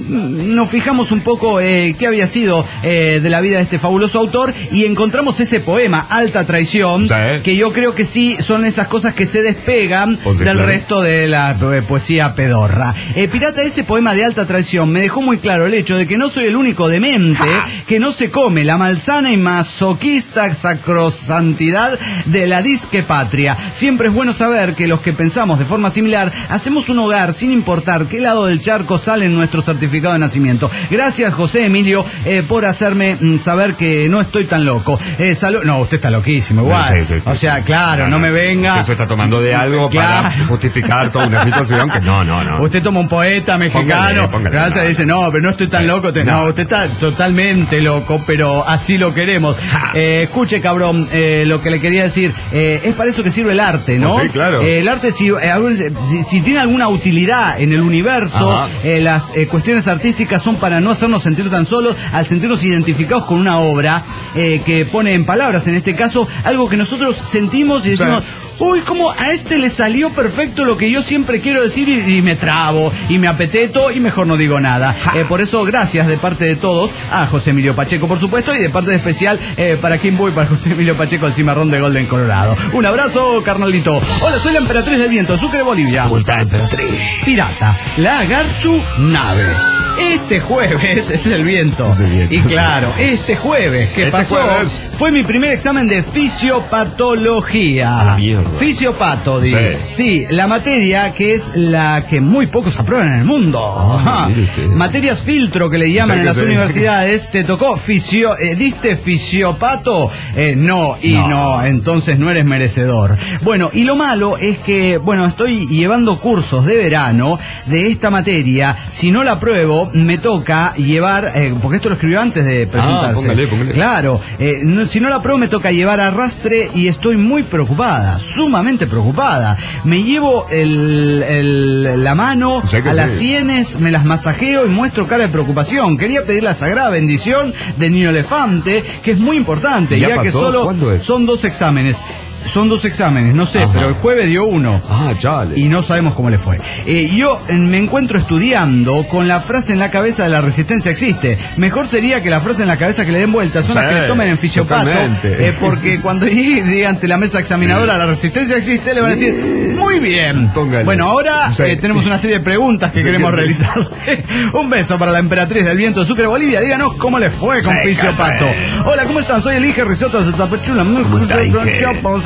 nos fijamos un poco eh, qué había sido eh, de la vida de este fabuloso autor, y encontramos ese poema, Alta Traición, Sí. que yo creo que sí son esas cosas que se despegan Pues sí, del claro. resto de la eh, poesía pedorra. Eh, Pirata, ese poema de Alta Traición me dejó muy claro el hecho de que no soy el único demente que no se come la malsana y masoquista sacrosantidad de la disque patria. Siempre es bueno saber que los que pensamos de forma similar hacemos un hogar sin importar qué lado del charco sale en nuestro certificado de nacimiento. Gracias, José Emilio, eh, por hacerme mm, saber que no estoy tan loco. Eh, salud. No, usted está loquísimo, igual. Sí, sí, sí, o sí, sea, sí. claro, no, me venga. Usted se está tomando de algo Claro. para justificar toda una situación que no, no, no. Usted toma un poeta mexicano, Póngale, póngale, gracias, no, dice, no, pero no estoy tan Sí. loco. Te- no. No. usted está totalmente loco, pero así lo queremos. Eh, escuche, cabrón, eh, lo que le quería decir, eh, es para eso que sirve el arte, ¿no? Pues sí, claro. Eh, el arte, si, eh, algún- si, si tiene alguna utilidad en el universo, Ajá. eh, las eh, cuestiones artísticas son para no hacernos sentir tan solos, al sentirnos identificados con una obra eh, que pone en palabras, en este caso, algo que nosotros sentimos y decimos, Sí. uy, como a este le salió perfecto lo que yo siempre quiero decir, y, y me trabo, y me apeteto, y mejor no digo nada. Eh, por eso, gracias de parte de todos, a José Emilio Pacheco, por supuesto, y de parte especial eh, para Kim Búho y para José Emilio Pacheco, el Cimarrón de Golden, Colorado. Un abrazo, carnalito. Hola, soy la Emperatriz del Viento, Sucre, Bolivia. ¿Cómo está, emperatriz? Pirata, la Garchu Nave. Este jueves es el viento. Es el viento. Y claro, este jueves que Este pasó jueves. fue mi primer examen de fisiopatología. A la mierda. Fisiopato, digo. Sí. Sí, la materia que es la que muy pocos aprueban en el mundo. Ajá. mire usted. Materias filtro que le llaman Sí, en que las sí. universidades. ¿Te tocó fisio, eh, diste fisiopato? Eh, no, y no. No. entonces no eres merecedor. Bueno, y lo malo es que, bueno, estoy llevando cursos de verano de esta materia. Si no la apruebo, me toca llevar, eh, porque esto lo escribió antes de presentarse. Ah, póngale, póngale. Claro, eh, no- si no la apruebo me toca llevar arrastre, y estoy muy preocupada, sumamente preocupada. Me llevo el, el- la mano Sí que a las sí. sienes, me las masajeo y muestro cara de preocupación. Quería pedir la sagrada bendición del niño elefante, que es muy importante, ¿Ya ya, que pasó? solo ¿Cuándo es? son dos exámenes. Son dos exámenes, no sé, Ajá. pero el jueves dio uno. Ah, chale. Y no sabemos cómo le fue. Eh, yo eh, me encuentro estudiando con la frase en la cabeza de la resistencia existe. Mejor sería que la frase en la cabeza que le den vueltas son las Sí, que le tomen en fisiopato. totalmente. Eh, porque cuando llegue ante la mesa examinadora la resistencia existe, le van a decir, muy bien. Póngale. Bueno, ahora Sí. eh, tenemos una serie de preguntas que Sí, queremos que sí. realizar. Un beso para la Emperatriz del Viento de Sucre, Bolivia. Díganos cómo les fue con Sí, fisiopato. que sí. Hola, ¿cómo están? Soy el Inge Risotto de Tapachula. ¿Cómo está, Inge?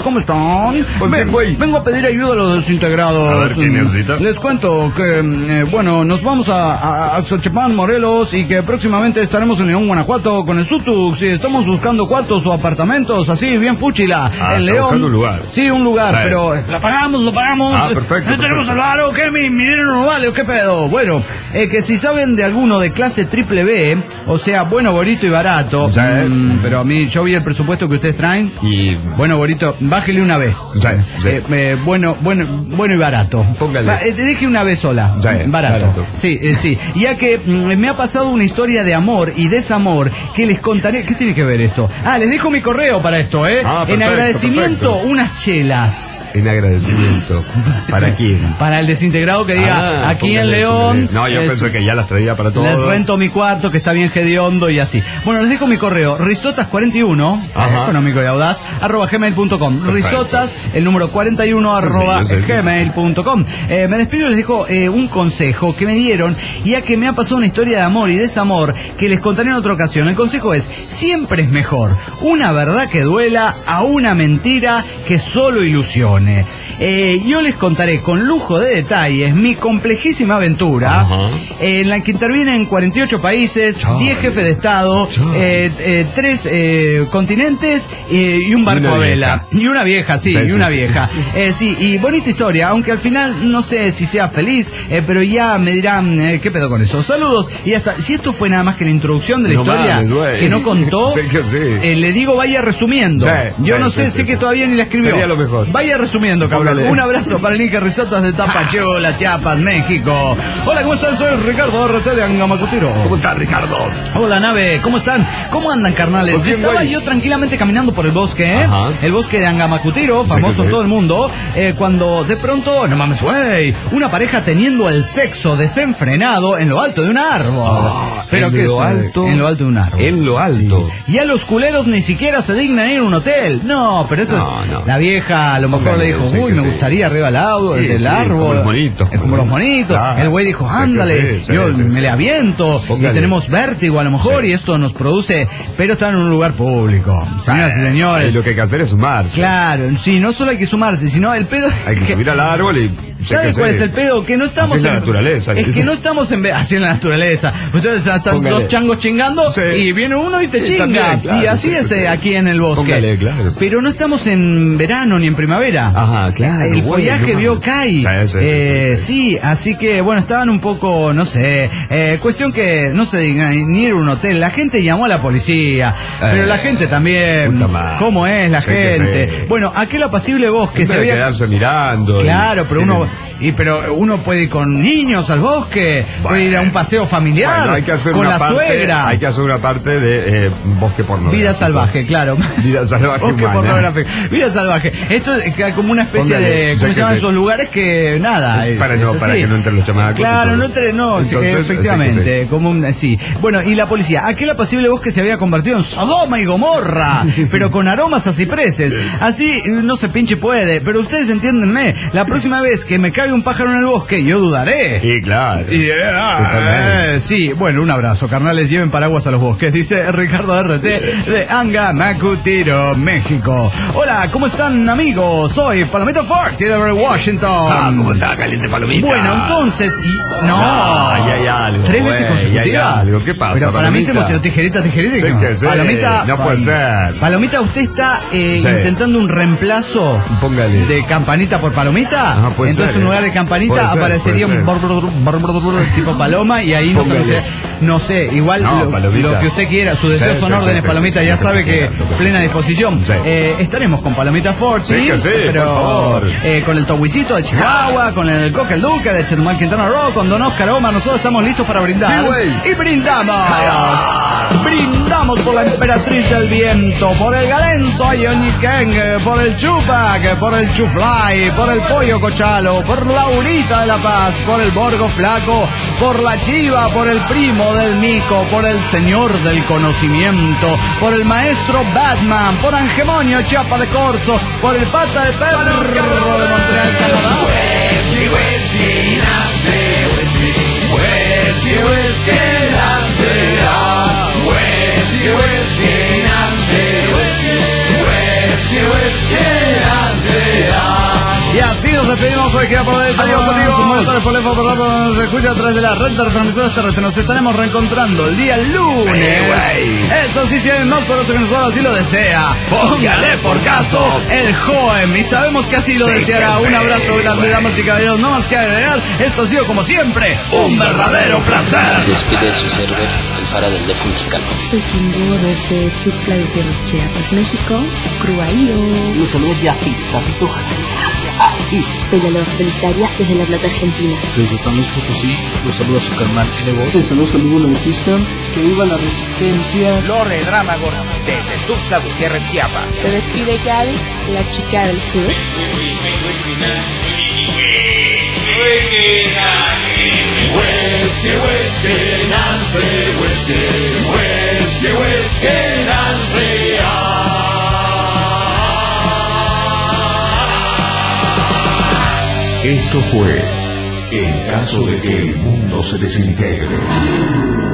¿cómo están? Pues Ven- bien, güey. vengo a pedir ayuda a los desintegrados. A ver, ¿qué necesitas? Les cuento que, eh, bueno, nos vamos a, a, a Xochipán, Morelos, y que próximamente estaremos en León, Guanajuato, con el Sutux, y estamos buscando cuartos o apartamentos, así, bien fúchila. Ah, en está León. buscando un lugar. Sí, un lugar, Sí. pero lo pagamos, lo pagamos. Ah, perfecto, ¿No tenemos perfecto. el varo? ¿Qué? ¿Mi, mi dinero no vale o qué pedo? Bueno, eh, que si saben de alguno de clase triple B, o sea, bueno, bonito y barato, Sí. mm, pero a mí, yo vi el presupuesto que ustedes traen. Y Bueno, bonito, bájele una vez. Sí, sí. Eh, eh, bueno, bueno, bueno y barato. Póngale. Va, eh, deje una vez sola. Sí, barato. barato. Sí, eh, sí. Ya que mm, me ha pasado una historia de amor y desamor que les contaré. ¿Qué tiene que ver esto? Ah, les dejo mi correo para esto, ¿eh? Ah, en perfecto, agradecimiento, perfecto. unas chelas. en agradecimiento. ¿Para Sí, quién? Para el desintegrado que diga, Ah, aquí en póngale, León. póngale. No, yo es- pensé que ya las traía para todos. Les rento mi cuarto, que está bien hediondo y así. Bueno, les dejo mi correo, risotas cuarenta y uno, Ajá. económico y audaz, arroba gmail punto com. Risotas, el número cuarenta y uno, Sí, arroba sí, sí, sí. gmail punto com. Eh, me despido y les dejo eh, un consejo que me dieron, ya que me ha pasado una historia de amor y desamor que les contaré en otra ocasión. El consejo es, siempre es mejor una verdad que duela a una mentira que solo ilusione. Eh, yo les contaré con lujo de detalles mi complejísima aventura, Ajá. eh, en la que intervienen cuarenta y ocho países, Chale. diez jefes de Estado, Chale. eh, eh, tres eh, continentes eh, y un barco una a vela. vieja. Y una vieja, sí, Sí, y sí, una sí. vieja. Eh, sí, y bonita historia, aunque al final no sé si sea feliz, eh, pero ya me dirán eh, qué pedo con eso. Saludos, y hasta, si esto fue nada más que la introducción de la No historia mames, güey. que no contó, Sí que sí. eh, le digo vaya resumiendo. Sí, Yo sí, no sí, sé, sí, sé sí. que todavía ni la escribió. Sería lo mejor. Vaya resumiendo, cabrón. Póngale. Un abrazo para el Nique Risotas de Tapachula, Chiapas, México. Hola, ¿cómo están? Soy Ricardo R T de Angamacutiro. ¿Cómo estás, Ricardo? Hola, nave, ¿cómo están? ¿Cómo andan, carnales? Pues bien, Estaba güey. yo tranquilamente caminando por el bosque, ¿eh? Ajá. El bosque de Angamacutiro, famoso sí, en sí. todo el mundo, eh, cuando de pronto, no mames, güey, una pareja teniendo el sexo desenfrenado en lo alto de un árbol. Ah, Pero en que lo se- alto. En lo alto de un árbol. En lo alto. Y a los culeros ni siquiera se dignan ir a un hotel. No, pero eso No, es... no. La vieja a lo mejor Póngale, le dijo, sí uy, que me sí. gustaría arriba al lado, Sí, del sí, árbol. como los monitos, Es como los monitos. Claro. El güey dijo, Sí que ándale, sí, sí, yo sí, me sí. le aviento. Y Póngale. tenemos vértigo a lo mejor, Sí. y esto nos produce... Pero están en un lugar público. Señoras y Y señores. lo que hay que hacer es sumarse. Claro, sí, no solo hay que sumarse, sino el pedo... Hay que subir al árbol y... ¿Sabe cuál es el pedo? Que no estamos Así es la en naturaleza. Es que no estamos en así en la naturaleza. Ustedes están Póngale. dos changos chingando Sí. y viene uno y te Sí, chinga. también, claro, y así sí, es sí. eh, aquí en el bosque. Póngale, claro. Pero no estamos en verano ni en primavera. Ajá, claro, El bueno, follaje no vio mames. cae. Sí, sí, sí, Eh, sí, sí, así que bueno, estaban un poco, no sé, eh, cuestión que no se diga ni ir a un hotel. La gente llamó a la policía, pero la gente también. puta madre. ¿Cómo es la Sí que gente? sí. Bueno, aquel apacible bosque En se vez de había... quedarse mirando. y- Claro, pero uno y pero uno puede ir con niños al bosque, puede ir a un paseo familiar, Bueno, hay que hacer con una la parte, suegra. Hay que hacer una parte de eh, bosque pornográfico. Vida salvaje, claro. Vida salvaje Bosque humana. pornográfico. Vida salvaje. Esto es que- como una especie Póngale, de... sé ¿Cómo se que llaman sí. esos lugares que nada? Es para no- así. para que no entren los chamacos y Claro, todo. no entre, no, sí, Entonces, efectivamente, sí que como un, sí. Bueno, y la policía, aquel apacible bosque se había convertido en Sodoma y Gomorra, pero con aromas a cipreses. Así no se pinche puede, pero ustedes entiéndenme, la próxima vez que me caiga un pájaro en el bosque, yo dudaré. Sí, claro. Y, eh, ah, Totalmente. eh, sí, bueno, un abrazo, carnales, lleven paraguas a los bosques, dice Ricardo R T de Angamacutiro, México. Hola, ¿cómo están, amigos? Soy Palomita Forte de Washington. Ah, ¿cómo está, caliente palomita? Bueno, entonces, y- no, Ah, ya hay algo, tres veces güey, consecutivas. ya hay algo. ¿Qué pasa, Pero para mí se Palomita? emocionó tijerita, tijerita. Sí ¿qué que más? sí, Palomita, no puede ser. Palomita, usted está eh, Sí. intentando un reemplazo Póngale. de campanita por palomita. Ajá, puede Entonces ser, en lugar eh. de campanita Puede ser, aparecería puede un ser. bor- bor- bor- bor- bor- tipo paloma y ahí no se Póngale. no sé, igual No, lo, Palomita. lo que usted quiera, sus deseos Sí, son sí, órdenes, sí, Palomita, sí, ya sí, sabe lo que que quiera, lo que plena quiera. disposición. Sí. Eh, estaremos con Palomita Ford, Sí, que sí, pero por favor. eh, con el Toguicito de Chihuahua, con el Coca el Duque de Chetumal Quintana Roo, con Don Oscar Oma, nosotros estamos listos para brindar. Sí, güey. Y brindamos. Brindamos por la emperatriz del viento, por el Galenzo Ayoniquén, por el Chupac, por el Chuflay, por el Pollo Cochalo, por Laurita de la Paz, por el Borgo Flaco, por la Chiva, por el primo del Mico, por el señor del conocimiento, por el maestro Batman, por Angemonio Chiapa de Corzo, por el Pata de Perro de Montreal, Canadá. Whisky, whisky, nace, whisky, whisky, whisky, nace, ah, whisky, whisky, nace, whisky, whisky, whisky, nace. que aprovecha. Adiós, amigos. Se escucha a través de la red de retransmisiones terrestres. Nos estaremos reencontrando el día lunes. Sí, eso sí, si hay más por eso que nosotros así lo desea. Póngale por caso el Joem. Y sabemos que así lo Sí, deseará. que Un sí, abrazo grande, güey. damas y caballeros. No más que agregar. Esto ha sido como siempre un verdadero placer. Despide su server, el Fara del Def mexicano. Soy Kimbo desde Tuxtla Gutiérrez, Chiapas, México. Cruaído. Los saludos de África. Soy la Loba Solitaria desde La Plata, Argentina. Desde San Luis Potosí, los saluda su carnal Evo. Desde los saludos de System. Que viva la resistencia. Lore Dramagor desde Tuxtla Gutiérrez, Chiapas. Se despide Gaby, la chica del sur. Whiskey, whiskey, Nancy, whiskey, whiskey, whiskey, Nancy, ah. Esto fue En caso de que el mundo se desintegre.